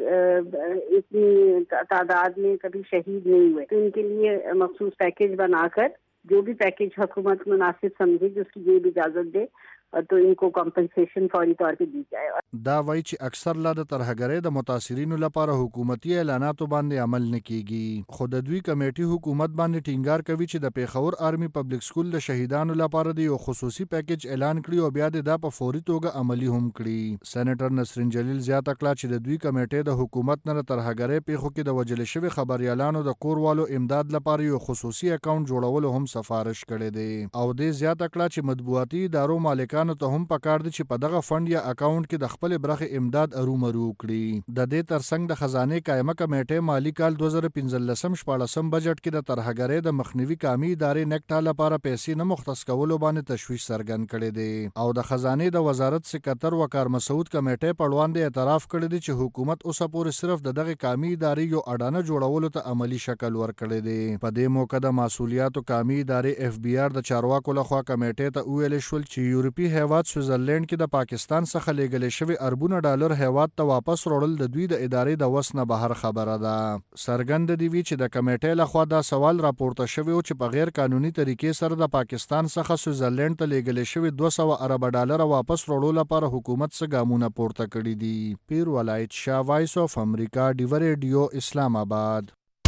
इतनी तादाद में कभी शहीद नहीं हुए. तो इनके लिए मखसूस पैकेज बनाकर जो भी पैकेज हुकूमत मुनासिब समझे जो उसकी जेब इजाजत दे तो इनको कम्पनसेशन फौरी तौर पे दी जाए. دا وایي چې اکثر لا د ترهګرۍ د متاثرینو لپاره حکومتي اعلاناتو باندې عمل نه کیږي. خو د دوی کمیټې حکومت باندې ټینګار کوي چې د پیښور آرمي پبلک سکول د شهیدانو لپاره د یو خصوصي پیکیج اعلان کړي او بیا د په فوري توګه عملی هم کړي. سېنیټر نسرین جلیل زیاته کړه چې د دوی کمیټې د حکومت نه ترهګرۍ پیښو کې د وژل شوی خبريالانو د کوروالو امداد لپاره یو خصوصي اکاونټ جوړولو هم سفارش کړی دی او د زیاته کړه چې مطبوعاتي ادارو مالکان ته هم پکار دي چې په دغه فند یا اکاونټ کې د خپل برخه امداد ارومرو کړي. د دې ترڅنګ د خزانه قائمه کمیټې مالی کال 2015-14 بجټ کې د ترهګرۍ د مخنیوي قومي ادارې نکټا لپاره پیسې نه مختص کولو باندې تشویش څرګند کړی دی او د خزانه د وزارت سکرټر وقار مسعود کمیټې په وړاندې اعتراف کړی دی چې حکومت اوسه پورې صرف دغه قومي ادارې یو اډانه جوړولو ته عملی شکل ورکړی دی. په دې موقع د مسؤلیتو قومي ادارې اف بي آر د چارواکو لخوا کمیټې ته ویل شول چې یورپی هیواد سویټزرلند کې د پاکستان څخه لیږل شوی اربونه ډالر هیواد ته واپس وړل د دوی د ادارې د وس نه بهر خبره ده. څرګند دی چې د کمیټې لخوا دا سوال راپورته شوی چې په غیر قانوني طریقې سره د پاکستان څخه سویټزرلند ته لیږل شوی 200 ارب ډالر واپس وړلو لپاره حکومت څخه ګامونه پورته کړي دي. پیر ولایت شاه، وایس اف امریکا، ډیو ریډیو، اسلام آباد.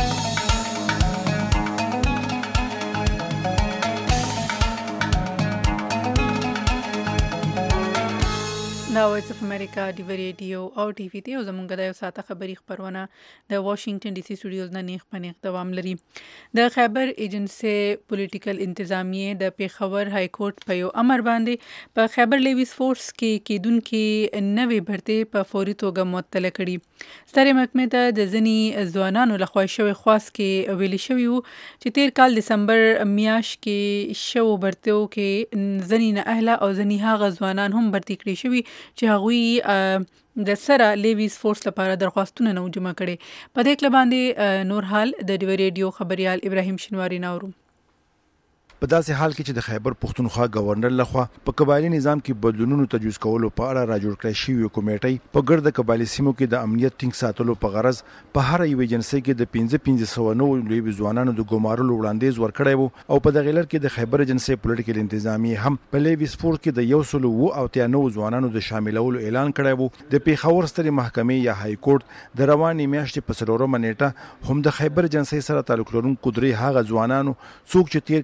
دا وایس اف امریکا ډیو ریډیو او ټي وي ته زمونږ د یو ساعته خبري خبرونه د واشنگټن ډي سي سټوډیوز نه نیغ پنیغ دوام لري. د خیبر ایجنسی پولیټیکل انتظامیه د پیښور های کورټ په یو امر باندې په خیبر لیویس فورس کې کېدونکې نوې بھرتي په فوري توګه معطله کړي. سترې محکمې ته د ځینې ځوانانو لخوا شوی خواست کې ویلي شوی وو چې تیر کال دسمبر میاشت کې شو بھرتیو کې ځینې نه اهله او ځینې هغه ځوانان هم بھرتي کړي شوی چې هغوی د سره لیویس فورس لپاره درخواستونه نو جمع کړي. په دې کله باندې نور حال د ډیو ریډیو خبريال ابراهیم شنواری ناورو. په داسې حال کې چې د خیبر پښتونخوا گورنر لخوا په قبایلی نظام کې بدلونونو تجویز کولو په اړه را جوړ کړی شوی کمیټې په ګرد قبایلی سیمو کې د امنیت ټینګ ساتلو په غرض په هر یو ایجنسی کې د 1590 لوی ځوانانو د ګمارلو وړاندیز ورکړی وو او په دغه لړ کې د خیبر ایجنسی پولیټیکل انتظامیه هم په لیویس فورس کې د 199 ځوانانو د شاملولو اعلان کړی وو. د پیښور سترې محکمې یا های کورټ د روانې میاشتې په 4 نیټه هم د خیبر ایجنسی سره تعلق لرونکو درې هغه ځوانانو څوک چې تیر کال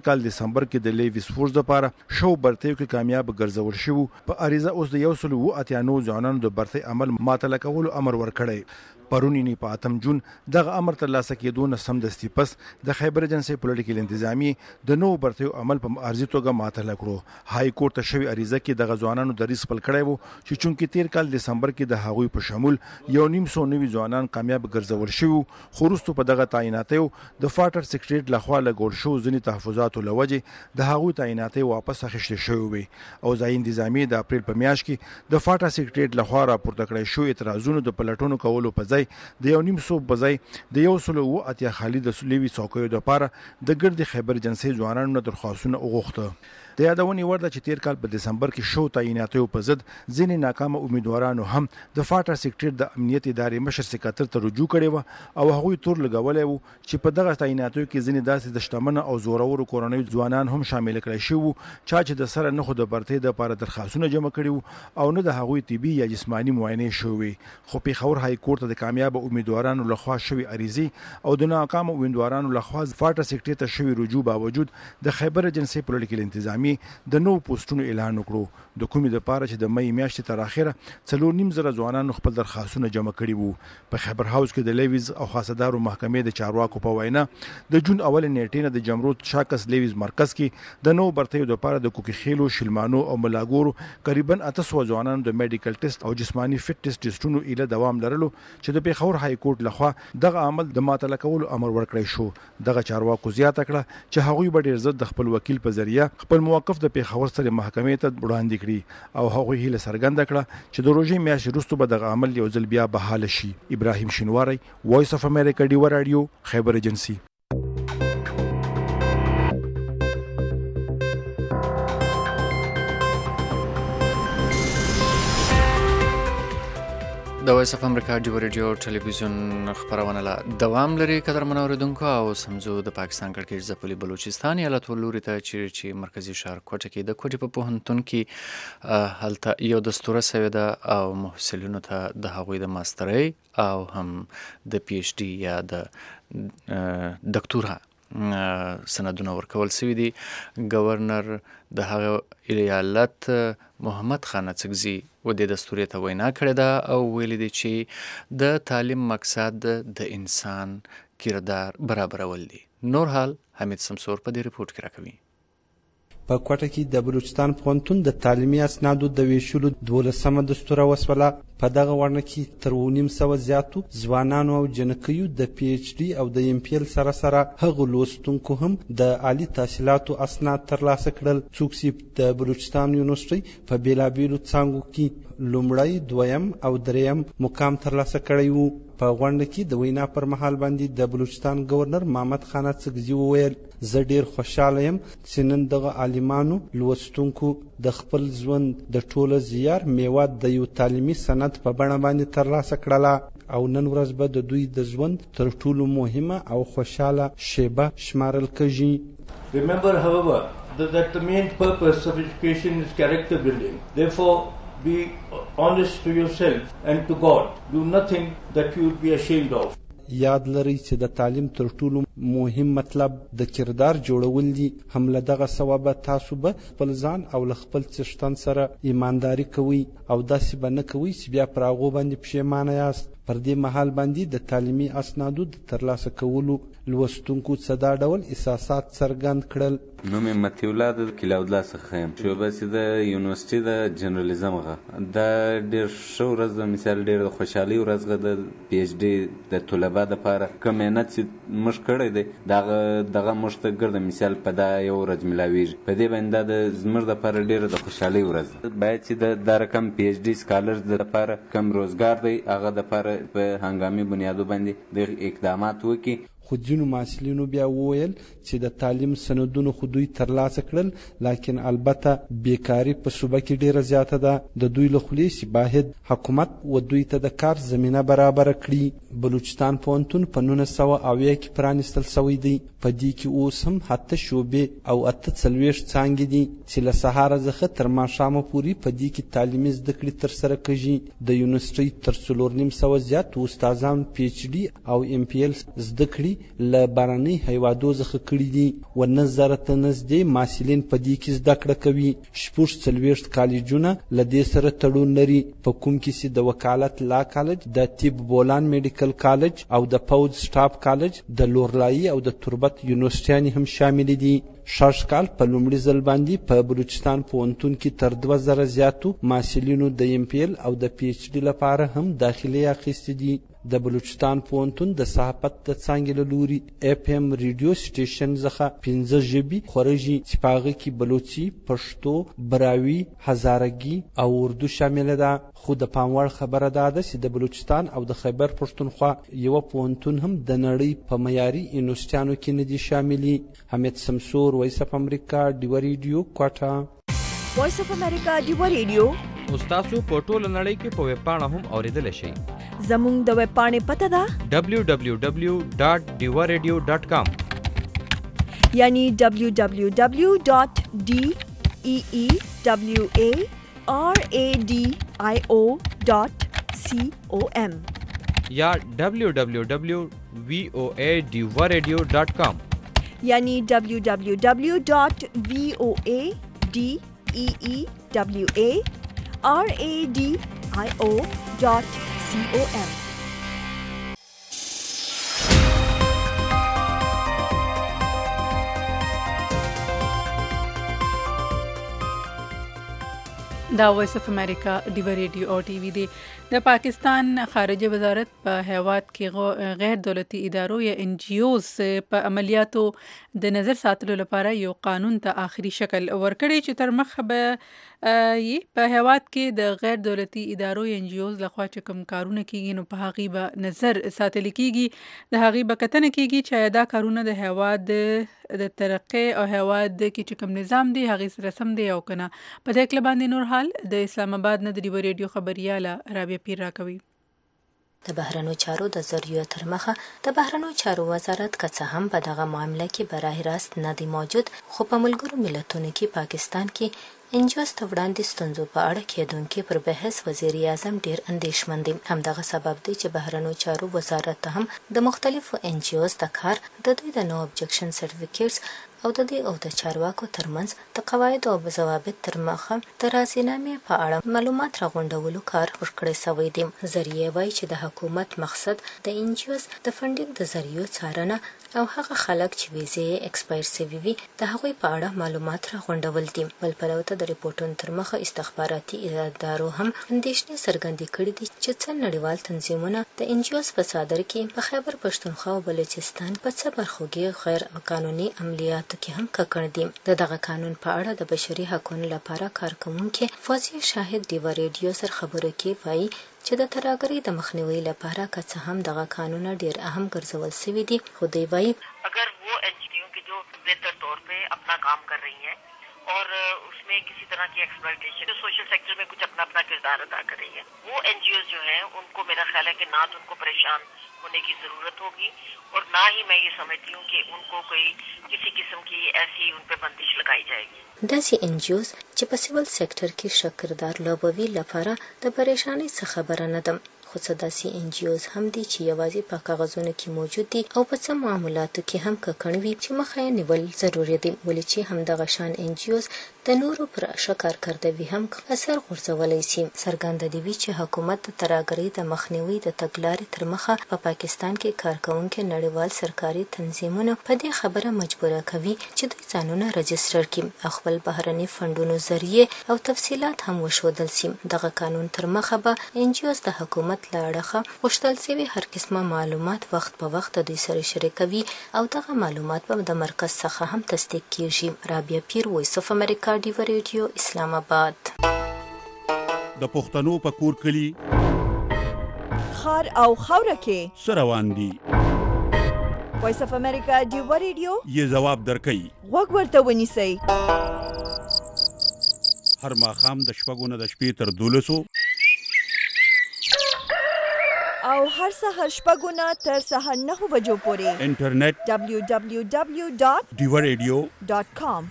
دسمبر کې د لیویس فورس لپاره شو برتیو کې کامیاب ګرځول شو. په اریزه اوس د 189 ځوانانو د برتۍ عمل معطل کولو امر ورکړی. پرونی په 8 جون دغه امر ترلاسه کېدو نه سمدستي پس د خیبر ایجنسی پولیټیکل انتظامی د نو برتیو عمل په ارزي توګه معطل کړو. های کورټ ته شوی اریزه کې دغه ځوانانو د ریس پل کړی وو چې چونکې تیر کال دسمبر کې د هغوی په شمول 190 ځوانان کامیاب ګرځول شو. خو وروسته په دغه تعیناتیو د فاټر سیکریټریټ لخوا لګول شو ځینې تحفظاتو لوجه د هغوی تعیناتي واپس اخیستل شوی وي او ځای انتظامی د اپریل په میاشت کې د فاټر سیکریټریټ لخوا راپورته کړی شو اعتراضونو د پلټونو کولو په ځای د 1.5 بځای د 180 خالي د سلیوي څوکیو لپاره د ګرد خیبر ایجنسی ځوانانو نه درخواستونه وغوښته. د یادونې وړ ده چې تیر کال په دسمبر کې شو تعیناتیو په ضد ځینې ناکامه امیدوارانو هم د فاټر سیکریټریټ د امنیت ادارې مشر سکاتر ته رجوع کړې وه او هغوی تور لګولی وو چې په دغه تعیناتیو کې ځینې داسې د شتمنو او زورورو کورنیو ځوانان هم شامل کړای شوي وو چا چې د سره نه خو د برتۍ دپاره درخواستونه جمع کړي وو او نه د هغوی طبي یا جسماني معاینې شوي. خو پېښور های کورټ ته د کامیابه امیدوارانو لخوا شوي عریضې او د ناکامه امیدوارانو لخوا فاټر سیکریټریټ ته شوي رجوع باوجود د خیبر ایجنسی پولیټیکل انتظامی د نو پوسټونو اعلان وکړو د کومې دپاره چې د مئی میاشتې تر اخره 4.5 ځوانانو خپل درخواستونه جمع کړي وو. په خیبر هاوس کې د لیویز او خاصدارو محکمې د چارواکو په وینا د جون اول نیټې نه د جمرود شاکس لیویز مرکز کې د نو برتیو دپاره د کوکي خیلو شلمانو او ملاګورو قریبا 800 ځوانانو د میډیکل ټیسټ او جسماني فټنس ټیسټونو اله دوام لرلو چې د پېښور های کورټ لخوا دغه عمل د معطل کولو امر ورکړی شو. دغه چارواکو زیاته کړه چې هغوی به ډېر زر د خپل وکیل په ذریعه خپل موقف د خبر سره محکمې ته وړاندې کړي او هغوی هیله څرګنده کړه چې د روژې میاشتې وروسته به دغه عمل یو ځل بیا بحاله شي. ابراهیم شینواری، وایس اف امریکا ډیوه رادیو، خیبر ایجنسی. د وایس اف امریکا ډیوه رادیو ټلویزیون خبرونه لا دوام لري. قدرمن اوریدونکو او سمزو د پاکستان کړکېچ ځپلي بلوچستان ایالت ولوري ته چې مرکزی ښار کوټه کې د کوټې په پوهنتون کې هلته یو دستوره سوې ده او محصلینو ته د هغوی د ماسترۍ او هم د پی ایچ ډي یا د دکتورا سندونه ورکول سوي دي. گورنر د هغه ایالت محمد خان اڅکزي و د دستوري ته وینا کړې ده او ویلي دي چې د تعلیم مقصد د انسان کردار برابرول دي. نور حال حمید سمسور په دې ریپورت کې راکوي. په کوټه کې د بلوچستان پوهنتون د تعلیمي اسنادو د ویشلو 12مه دستوره وسوله. په دغه ورنه کې تر 900 زیاتو ځوانانو او جنکیو د پی ایچ ډي او د ایم پی ایل سره هغو لوستونکو هم د عالی تحصیلاتو اسناد ترلاسه کړل. څوک چې د بلوچستان یونیورسټۍ په بیلابیلو څانګو کې لومړی، دویم او دریم مقام ترلاسه کړی وو. په غونډه کې د وینا پر مهال باندې د بلوچستان گورنر محمد خان اڅکزي وویل زه ډیر خوشحاله یم چې نن دغه عالمانو لوستونکو د خپل ژوند د ټوله زیار میوه د یو تعلیمي سند په بڼه باندې ترلاسه کړله او نن ورځ به د دوی د ژوند تر ټولو مهمه او خوشحاله شیبه شمارل کېږي. Remember, however, that the main purpose of education is character building. Therefore, be honest to yourself and to God. Do nothing that you would be ashamed of. یاد لرئ چې د تعلیم تر ټولو مهم مطلب د کردار جوړول دي. هم له دغه سببه تاسو به خپل ځان او له خپل څښتن سره ایمانداري کوئ او داسې به نه کوئ چې بیا پر هغو باندې پښیمانه یاست. پر دې مهال باندې د تعلیمي اسنادو د ترلاسه کولو لوستونکو څه دا ډول احساسات څرګند کړل. نوم یې مطیع الله د کلاودلا څخه یم. شعبه چې د یونیورسټي د جرنالیزم غه دا ډېر ښه ورځ ده، مثال ډېر د خوشحالۍ ورځ غه د پی ایچ ډي د طلبا دپاره کوم محنت چې موږ کړی دی دغه موږ ته ګرده مثال په دا یو ورځ میلاویږي. په دې باندې دا د زموږ دپاره ډېره د خوشحالۍ ورځ ده. باید چې دا رقم پی ایچ ډي سکالرز دپاره کم روزګار دی هغه دپاره په هنګامي بنیادو باندې د اقدامات وکړي. خو ځینو محصلینو بیا وویل چې د تعلیم سندونو خو دوی ترلاسه کړل، لیکن البته بیکاري په صوبه کې ډیره زیاته ده. د دوی له خولې چې باید حکومت و دوی ته د کار زمینه برابره کړي. بلوچستان پوهنتون په 1970 کې پرانیستل سوی دی. په دې کې اوس هم 8 شعبې او 48 څانګې دي چې له سهاره څخه تر ماښامه پورې په دې کې تعلیمي زده کړې ترسره کېږي. د یونیورسټۍ تر 450 زیات استادان پی ایچ ډي او ایم پی ایل زده کړې نړۍ له بهرنۍ هیوادو څخه کړي دي و 9,000 ته نږدې محصلین په دې کې زده کړه کوي. 46 کالجونه له دې سره تړون لري، په کوم کې چې د وکالت لا کالج، د طب بولان میډیکل کالج او د پوځ سټاف کالج، د لورلایي او د تربت یونیورسيټیانې هم شامل دي. شاش کال په لومړي ځل باندې په بلوچستان پوهنتون کې تر 2,000 زیاتو محصلینو د MPL او د PhD لپاره هم داخلي اخیستې دي. د بلوچستان پوهنتون د صحافت د څانګې له لوري FM ریډیو سټیشن څخه 15 ژبې خورجي چې په هغه کې بلوچي، پښتو، براوي، هزارګي او اردو شامل ده. خو د پام وړ خبره ده چې د بلوچستان او د خیبر پښتونخوا یو پوهنتون هم د نړۍ په معیاري یونیورسيټیانو کې نه دي شاملي. حمید سمسور، وایس اف امریکا، ډیو ریډیو، کوټه. وایس اف امریکا ډیو ریډیو تاسو په ټوله نړۍ کې په ویب پاڼه هم اوریدلی شئ. زموږ د ویب پاڼې پته ده www.diwaradio.com، یعنی www.deewaradio.com یا www.voadiwaradio.com، یعنی www.voadeewaradio.com. دا وایس اف امریکا ډیو ریډیو او ټي وی دی. د پاکستان خارجه وزارت په هیواد کې غیر دولتي ادارو یا NGOs په عملیاتو د نظر ساتلو لپاره یو قانون ته آخري شکل ورکړی چې تر مخه به په هیواد کې د غیر دولتي ادارو یا NGOs لخوا چې کوم کارونه کیږي نو په هغې به نظر ساتل کیږي، د هغې به کتنه کیږي چې دا کارونه د هیواد د ترقۍ او هیواد کې چې کوم نظام دی هغې سره سم دی او که نه. په دې کله باندې نور حال د اسلام آباد نه د ډیو ریډیو خبریاله رابعه پیر راکوي. د بهرنیو چارو د ذریعو تر مخه د بهرنیو چارو وزارت که څه هم په دغه معامله کې براه راست نه دی موجود، خو په ملګرو ملتونو کې پاکستان کې NGOs ته وړاندې ستونزو په اړه کېدونکې پر بحث وزیر اعظم ډیر اندېښمن دی. همدغه سبب دی چې بهرنیو چارو وزارت ته هم د مختلفو NGOs د کار د دوی د نو ابجکشن سرټیفیکیټس او د دې او د چارواکو ترمنځ د قواعد او ضوابط تر مخه د راضینامې په اړه معلومات راغونډولو کار ورکړی شوی دی. ذریعه وایي چې د حکومت مقصد د NGOs د فنډینګ د ذریعو څارنه او هغه خلک چې ویزې ایکسپایر سوي وي د هغوی په اړه معلومات راغونډول دي. بل پلوه ته د ریپورټونو تر مخه استخباراتي ادارو هم اندېښنې څرګندې کړې دي چې څه نړیوال تنظیمونه د NGOs په صادر کې په خیبر پښتونخوا او بلوچستان په څه برخو کې غیر قانوني عملیات کې هم ککړ دي. دغه قانون په اړه د بشري حقوقو لپاره کارکوونکي فوزي شاهد ډیو ریډیو سره خبرو کې وایي چې د ترهګرۍ د مخنیوي لپاره که څه هم دغه قانون ډیر اهم ګرځول شوی دی، خو دوی وایي اگر وہ NGO के जो बेहतर तौर पे अपना काम कर रही हैं और उसमें किसी तरह की एक्सप्लॉयटेशन सोशल सेक्टर में कुछ अपना अपना किरदार अदा कर रही है, वो NGOs जो हैं उनको मेरा ख्याल है कि ना तो उनको परेशान होने की ज़रूरत होगी और ना ही मैं ये समझती हूँ कि उनको कोई किसी किस्म की ऐसी उन पे बंदिश लगाई जाएगी. داسې NGOs چې په سیول سیکټر کې ښه کردار لوبوي لپاره د پریشانۍ څه خبره نه ده، خو څه داسې NGOs هم دي چې یوازې په کاغذونو کې موجود دي او په څه معاملاتو کې هم ککړ وي چې مخه یې نیول ضروري دي، ولې چې همدغه شان NGOs د نورو پر ښه کارکردګي هم اثر غورځولی شي. څرګنده دي وي چې حکومت د ترهګرۍ د مخنیوي د تګلارې تر مخه په پاکستان کې کارکوونکي نړیوال سرکاري تنظیمونه په دې خبره مجبوره کوي چې دوی ځانونه رجسټر کړي او خپل بهرني فنډونو ذریعې او تفصیلات هم وښودل شي. دغه قانون تر مخه به NGOs د حکومت له اړخه غوښتل شوي هر قسمه معلومات وخت په وخت د دوی سره شریکوي او دغه معلومات به د مرکز څخه هم تصدیق کیږي. رابعه پیر، وایس اف امریکا ډیو ریډیو، اسلام آباد. د پښتنو په کور کلی خار او خوره کې څه روان دي؟ وایس اف امریکا ډیو ریډیو یې ځواب درکوي. غوږ ورته ونیسئ. هر ماښام د شپږو نه د شپې تر 12 او هر سهار شپږو نه تر سهار 9 بجو پورې انټرنیټ www.diwaradio.com.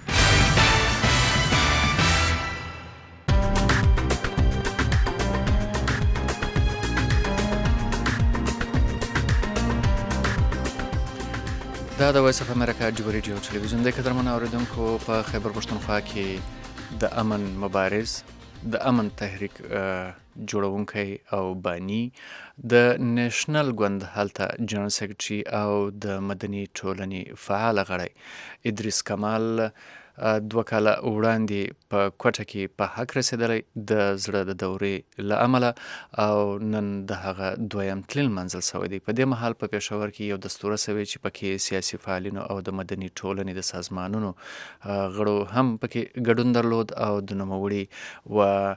دا د وایس اف امریکا جوبا ریډیو ټلویزیون د قدرمن اوریدونکو په خیبر پښتونخوا کې د امن مبارز د امن تحریک جوړونکی او بانی د نېشنل ګوند هلته جنرال سیکرټري او د مدني ټولنې فعال غړی ادریس کمال 2 کاله وړاندې په کوټه کې په حق رسیدلی د زړه د دورې له امله او نن د هغه دویم تلل منزل سوی دی. په دې مهال په پېښور کې یو دستوره سوی چې پکې سیاسي فعالینو او د مدني ټولنې د سازمانونو غړو هم پکې ګډون درلود او د نوموړي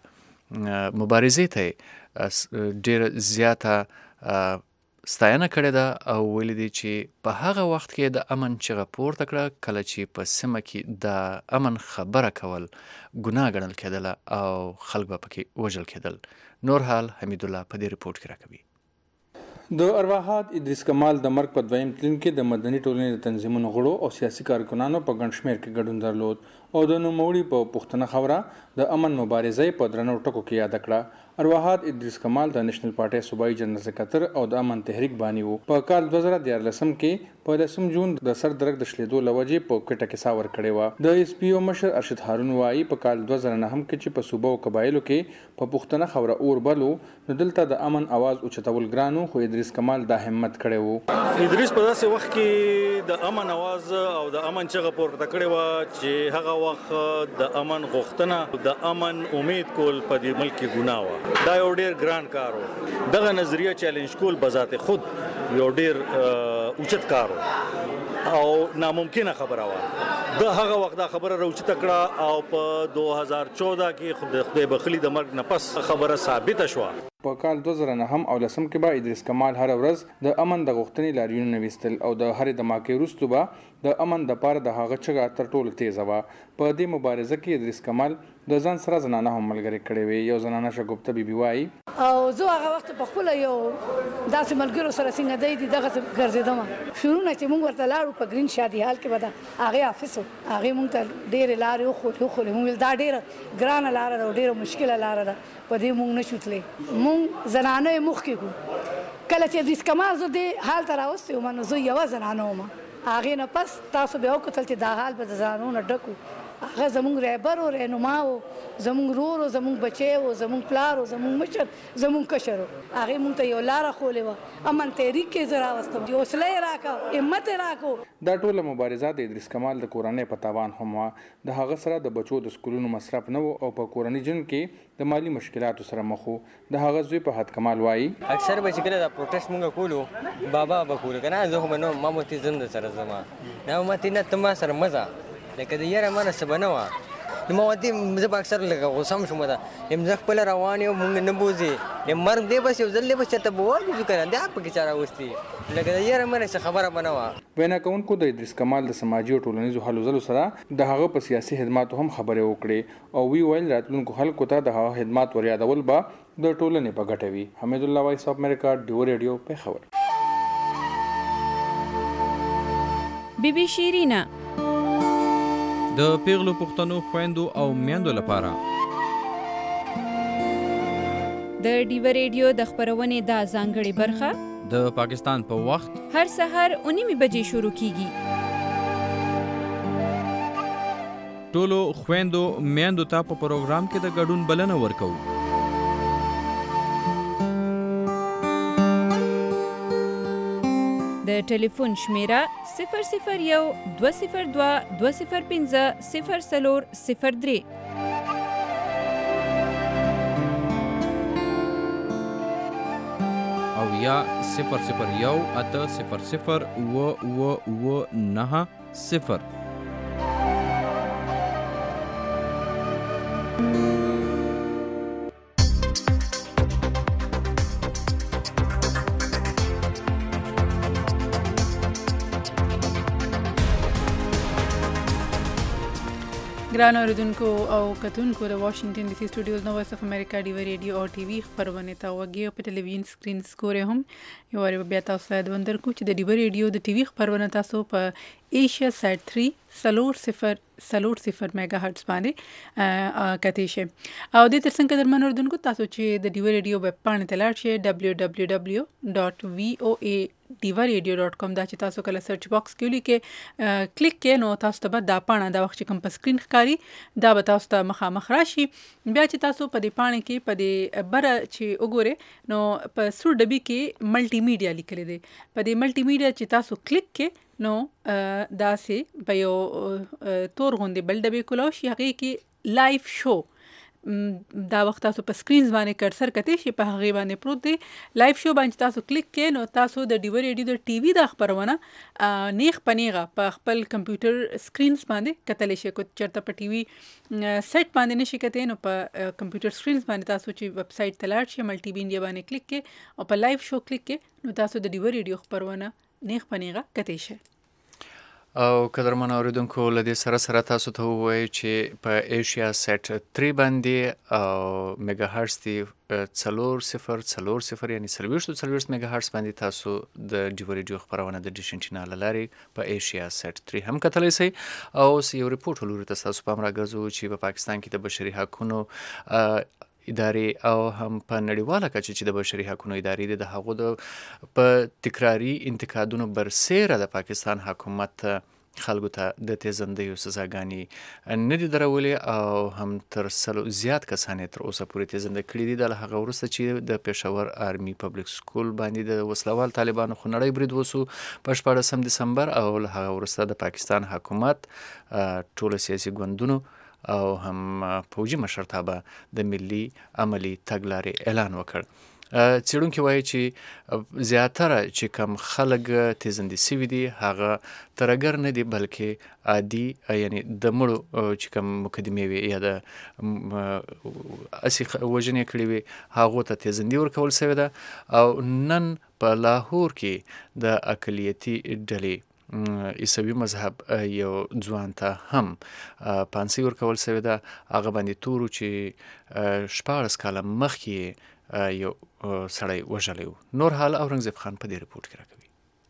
و مبارزې ته ډېر زیاته ستاینه کړې ده او ویلي دي چې په هغه وخت کې د امن چغه پورته کړه کله چې په سیمه کې د امن خبره کول ګناه ګڼل کېدله او خلک به پکې وژل کېدل. نور حال حمید الله په دې رپورټ کې راکوي. د ارواحات ادریس کمال د مرګ په دویم تلین کې د مدني ټولنې د تنظیمونو غړو او سیاسي کارکنانو په ګڼ شمېر کې ګډون درلود او د نوموړي په پښتنه خبره د امن مبارزې په درنو ټکو کې یاد کړه. ارواحات ادریس کمال د نېشنل پارټي صوبایي جنرال سکرټر او د امن تحریک بانی وو. په کال 2014 کې په 10 جون د سر درک د شلیدو لوجې په کوټه کې ساور کړي و. د اس پی او مشر ارشد هارون وایي په کال 2009 کې چې په صوبو او قبایلو کې په پښتنه خبره اور بلو نو دلته د امن आवाज اوچتول ګرانو خو ادریس کمال د همت کړي وو. ادریس په داسې وخت کې د امن आवाज او د امن چغه پورته کړي و چې هغه وخت د امن غوښتنه د امن امید کول په دې ملک کې ګناه و. دا یو ډیر ګران کار و. دغه نظریه چیلنج کول بذات خود یو ډیر اوچت کار او ناممکنه خبره و. د هغه وخت دا خبره راوچته کړه او په 2014 کې خدای بخلی د مرګ نه پس خبره ثابته شوه. په کال 2009 هم او لسم کې به ادریس کمال هر ورځ د امن د غوښتنې لاریون نویستل او د هر دماکې وروسته به د امن د پاره د هغه چغه تر ټولو تیزه و. په دې مبارزه کې ادریس کمال د ځان سره زنانه هم ملګری کړي وي. یو زنانه شګوفته بیبي وایي او زه هغه وخت په خپل یو داسې ملګرو سره څنګه دی دغه ګرځیدم شروع نه چې موږ ورته لاړو په گرین شادي حال کې ودا هغه افیسو هغه موږ ته ډېر لارې خو موږ دا ډېر ګران لار ده ډېر مشکله لار ده په دې موږ نشوتلې موږ زنانه مخ کې کو کله چې ادریس کمال زه دې حال ته راوستې وم نو زه یوه زنانه وم هغې نه پس تاسو بیا وکتل چې دا حال به د زنانو نه ډک هغه زمونږ رهبر او رهنما و زمونږ ورور او زمونږ بچی و زمونږ پلار او زمونږ مشر زمونږ کشر و هغې مونږ ته یو لاره ښولې وه امن تحریک کې زه راوستم حوصله یې راکړه همت یې راکړو. دا ټوله مبارزه د ادریس کمال د کورنۍ په تاوان هم وه. د هغه سره د بچو د سکولونو مصرف نه و او په کورنۍ جنګ کې د مالی مشکلاتو سره مخ و. د هغه زوی په حد کمال وایي اکثر به چې کله دا پروټیسټ مونږ کولو بابا به کولو که نه زه خو به نه ما به تې زم در سره زما نه ما تې نه ته ما سره مزه لکه د یاره مانه څه به نه وه نو ما ورته زه به اکثر لکه غوسه هم شوم ده یم زه خپله روان یم مونږ نه بوځي یم مرګ دی بس یو ځل دی بس چېرته به والوځو که نه دی پکې چا راوستي لکه د یاره مانه څه خبره به نه وه. وینا کوونکو د ادریس کمال د سماجي او ټولنیزو هلو ځلو سره د هغه په سیاسي خدماتو هم خبرې وکړې او وی ویل راتلونکو خلکو ته د هغه خدمات ور یادول به د ټولنې په ګټه وي. حمید الله وایس اف امریکا ډیو ریډیو پېښور. بی بی شیرینا د پیغلو پښتنو خويندو او میندو لپاره د ډیو ریډیو د خبرونې دا ځانګړې برخه د پاکستان په وخت هر سحر 9 بجې شروع کیږي. ټولو خويندو میندو ته په پروګرام کې د ګډون بلنه ورکوو. د ټلیفون شمیره 001 202 205 0403 او یا 001 800 990. ګران اوریدونکو او کتونکو د واشنگټن ډي سي سټوډیوز نو وایس اف امریکا ډیو ریډیو او ټي وي خبرونه تا وګي په ټلویزیون سکرین سکور هم یو وری بیا تاسو ته وندر کو چې د ډیو ریډیو د ټي وي خبرونه تاسو په ایشیا سات 3 سلور 0 میگا هرتز باندې کته شي او د ترڅنګ درمن اوریدونکو تاسو چې د ډیو ریډیو ویب پاڼې ته لاړ شئ www.voa diva.radio.com دا چې تاسو کله سرچ باکس کې ولیکئ کلیک کې نو تاسو ته به دا پاڼه دا وخت چې کوم په سکرین ښکاري دا به تاسو ته مخامخ راشي بیا چې تاسو په دې پاڼې کې په دې بره چې وګورئ نو په سور ډبي کې ملټي میډیا لیکلی دی په دې ملټي میډیا چې تاسو کلیک کې نو داسې په یو تور غوندې بل ډبې کولاو شي هغې کې لایف شو دا وخت تاسو په سکرین باندې کرسر کته شي په هغه باندې پروت دی لایو شو باندې تاسو کلیک کړئ نو تاسو د ډیو ریډیو د ټي وي د خبرونه نیغ پنیغه په خپل کمپیوټر سکرینز باندې کتلی شي کو چرته په ټي وي سیټ باندې نشي کته نو په کمپیوټر سکرینز باندې تاسو چې ویب سټ ته لاړ شئ ملټي وي انډیا باندې کلیک کړئ او په لایو شو کلیک کړئ نو تاسو د ډیو ریډیو خبرونه نیغ پنیغه کته شي او قدرمن اوریدونکو لدې سره تاسو ته وایي چې په ایشیا سیټ 3 باندې او میگا هرتز دی 400 یعنی 40 میگا هرتز باندې تاسو د ډیوریډیو خبرونه د ډیشن چینل لاري په ایشیا سیټ 3 هم کتلی سي او یو ریپورت ولوري تاسو په امر غزو چې په پاکستان کې د بشري حقوقو ادارې او هم په نړیواله کچه چې د بشري حقوقو ادارې د هغو د په تکراری انتقادونو برسېره د پاکستان حکومت خلکو ته د تیزندیو سزاګانې نه دي درولې او هم تر سلو زیات کسان تر اوسه پورې تیزنده کړي دي د هغه وروسته چې د پېښور آرمي پبلک سکول باندې د وسلوال طالبانو خنړی برید وسو په 14 دسمبر او له هغه وروسته د پاکستان حکومت ټول سیاسي ګوندونو او هم پوجي مشرتابه د ملي عملی تګلارې اعلان وکړ څېړونکي وایي چې زیاتره چې کم خلک تیزندي سوي دي هغه ترګر نه دي بلکې عادي یعنی د مړو چې کم مقدمې وي یا د اسی وژنې کړې وي هغو ته تیزندي ورکول سوې ده او نن په لاهور کې د اقلیتي ډلې عیسوي مذهب یو ځوان ته هم پانسي ورکول سوې ده هغه باندې تورو چې 14 کاله مخکې یو سړی وژلی و نور حال اورنګزیب خان په دې رپورټ کې راکوي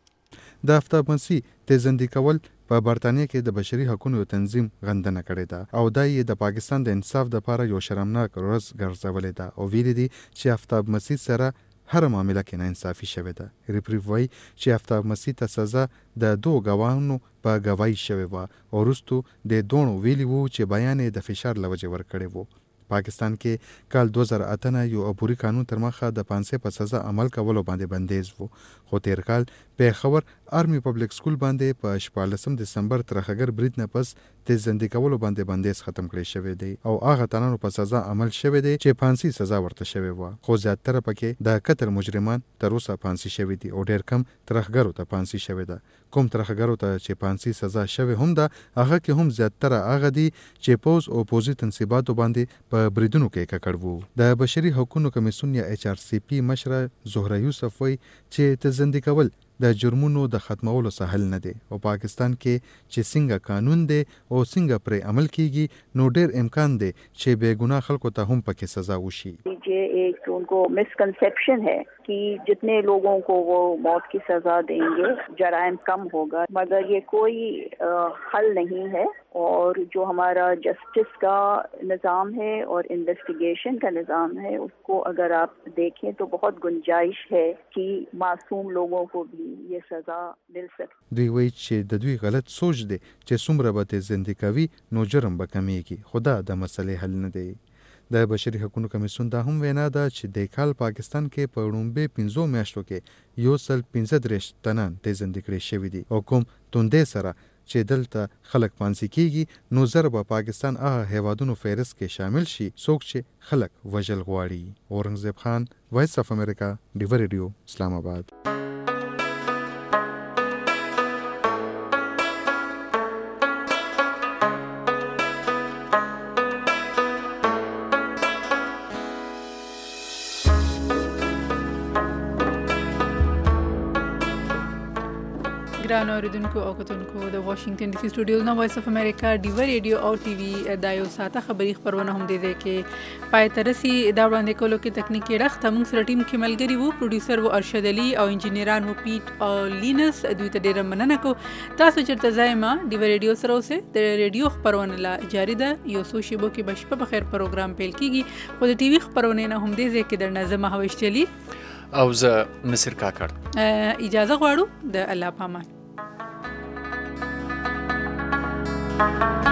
د آفتاب مسیح تیزندي کول په برتانیې کې د بشري حقوقو تنظیم غندنه کړې ده او دا یې د پاکستان د انصاف لپاره یو شرمناک ورځ ګرځولې ده او ویلي دي چې آفتاب مسیح سره هر معامله کې ناانصافي شوې ده ریپریو وایي چې آفتاب مسیح ته سزا د دوه ګواهانو په ګواهی شوې وه او وروستو د دوه ویلي وو چې بیان یې د فشار له وجې ورکړی وو پاکستان کې کال 2008 نه یو عبوري قانون تر مخه د 500 په سزا عمل کولو باندې بندیز وو خو تیر کال پېښور آرمي پبلک سکول باندې په 14 دسمبر ترخګر برید نه پس تیزندي کولو باندې بندیز ختم کړی شوی دی او هغه تنانو په سزا عمل شوی دی چې 500 سزا ورته شوی و خو زیاتره پکې د قتل مجرمان تر اوسه 500 شوی دي او ډیر کم ترخګرو ته 500 شوی ده کوم ترخګرو ته چې 500 سزا شوی هم ده هغه کې هم زیاتره هغه دي چې پوز او پوزي تنصیباتو باندې په بریدونو کې ککړ وو د بشري حقوقو کمیسیون یا HRCP مشره زهره یوسف وای چې تیزندي کول د جرمونو د ختمولو سهل نه دی او پاکستان کې چې څنګه قانون دی او څنګه پر عمل کیږي نو ډېر امکان دی چې بے ګناه خلکو ته هم پکې سزا وشي ये एक उनको मिसकंसेप्शन है कि जितने लोगों को वो मौत की सजा देंगे जराइम कम होगा मगर ये कोई हल नहीं है और जो हमारा जस्टिस का निज़ाम है और इन्वेस्टिगेशन का निज़ाम है उसको अगर आप देखें तो बहुत गुंजाइश है कि मासूम लोगों को भी ये सजा मिल सके دوی وایي چې د دوی غلط سوچ دی چې څومره به تیزندي کوي نو جرم به کمیږي خدا د مسلې حل نه دی د بشري حقوقو کمیسیون دا هم وینا ده چې د کال پاکستان کې په وړومبه 15 میاشتو کې 135 تنان تیزندي کړي شوی دي او کوم توندې سره چې دلته خلک پانسي کیږي نو زر به پاکستان هغه هیوادونو فهرست کې شامل شي څوک چې خلک وژل غواړي اورنګزیب خان وایس اف امریکا ډیو ریډیو اسلام آباد ګران اوریدونکو او کتونکو د واشنگټن ډي سي سټوډیو نو وایس اف امریکا ډیو ریډیو او ټي وي د یو ساته خبري خبرونه هم دي کې پای ترسي دا وړاندې کولو کې تکنیکی رخت موږ سره ټیم کې ملګری وو پروډوسر وو ارشد علي او انجنیران وو پیټ او لینس دوی ته ډیره مننه کو تاسو چرته ځایما ډیو ریډیو سره اوسه د ریډیو خبرونه لا جاری ده یو سو شیبو کې بشپه بخیر پروګرام پیل کیږي خو د ټي وي خبرونه نه هم دي چې د نظم هوښتلی او زه نصیر کاکړ اجازه غواړو د الله پامان.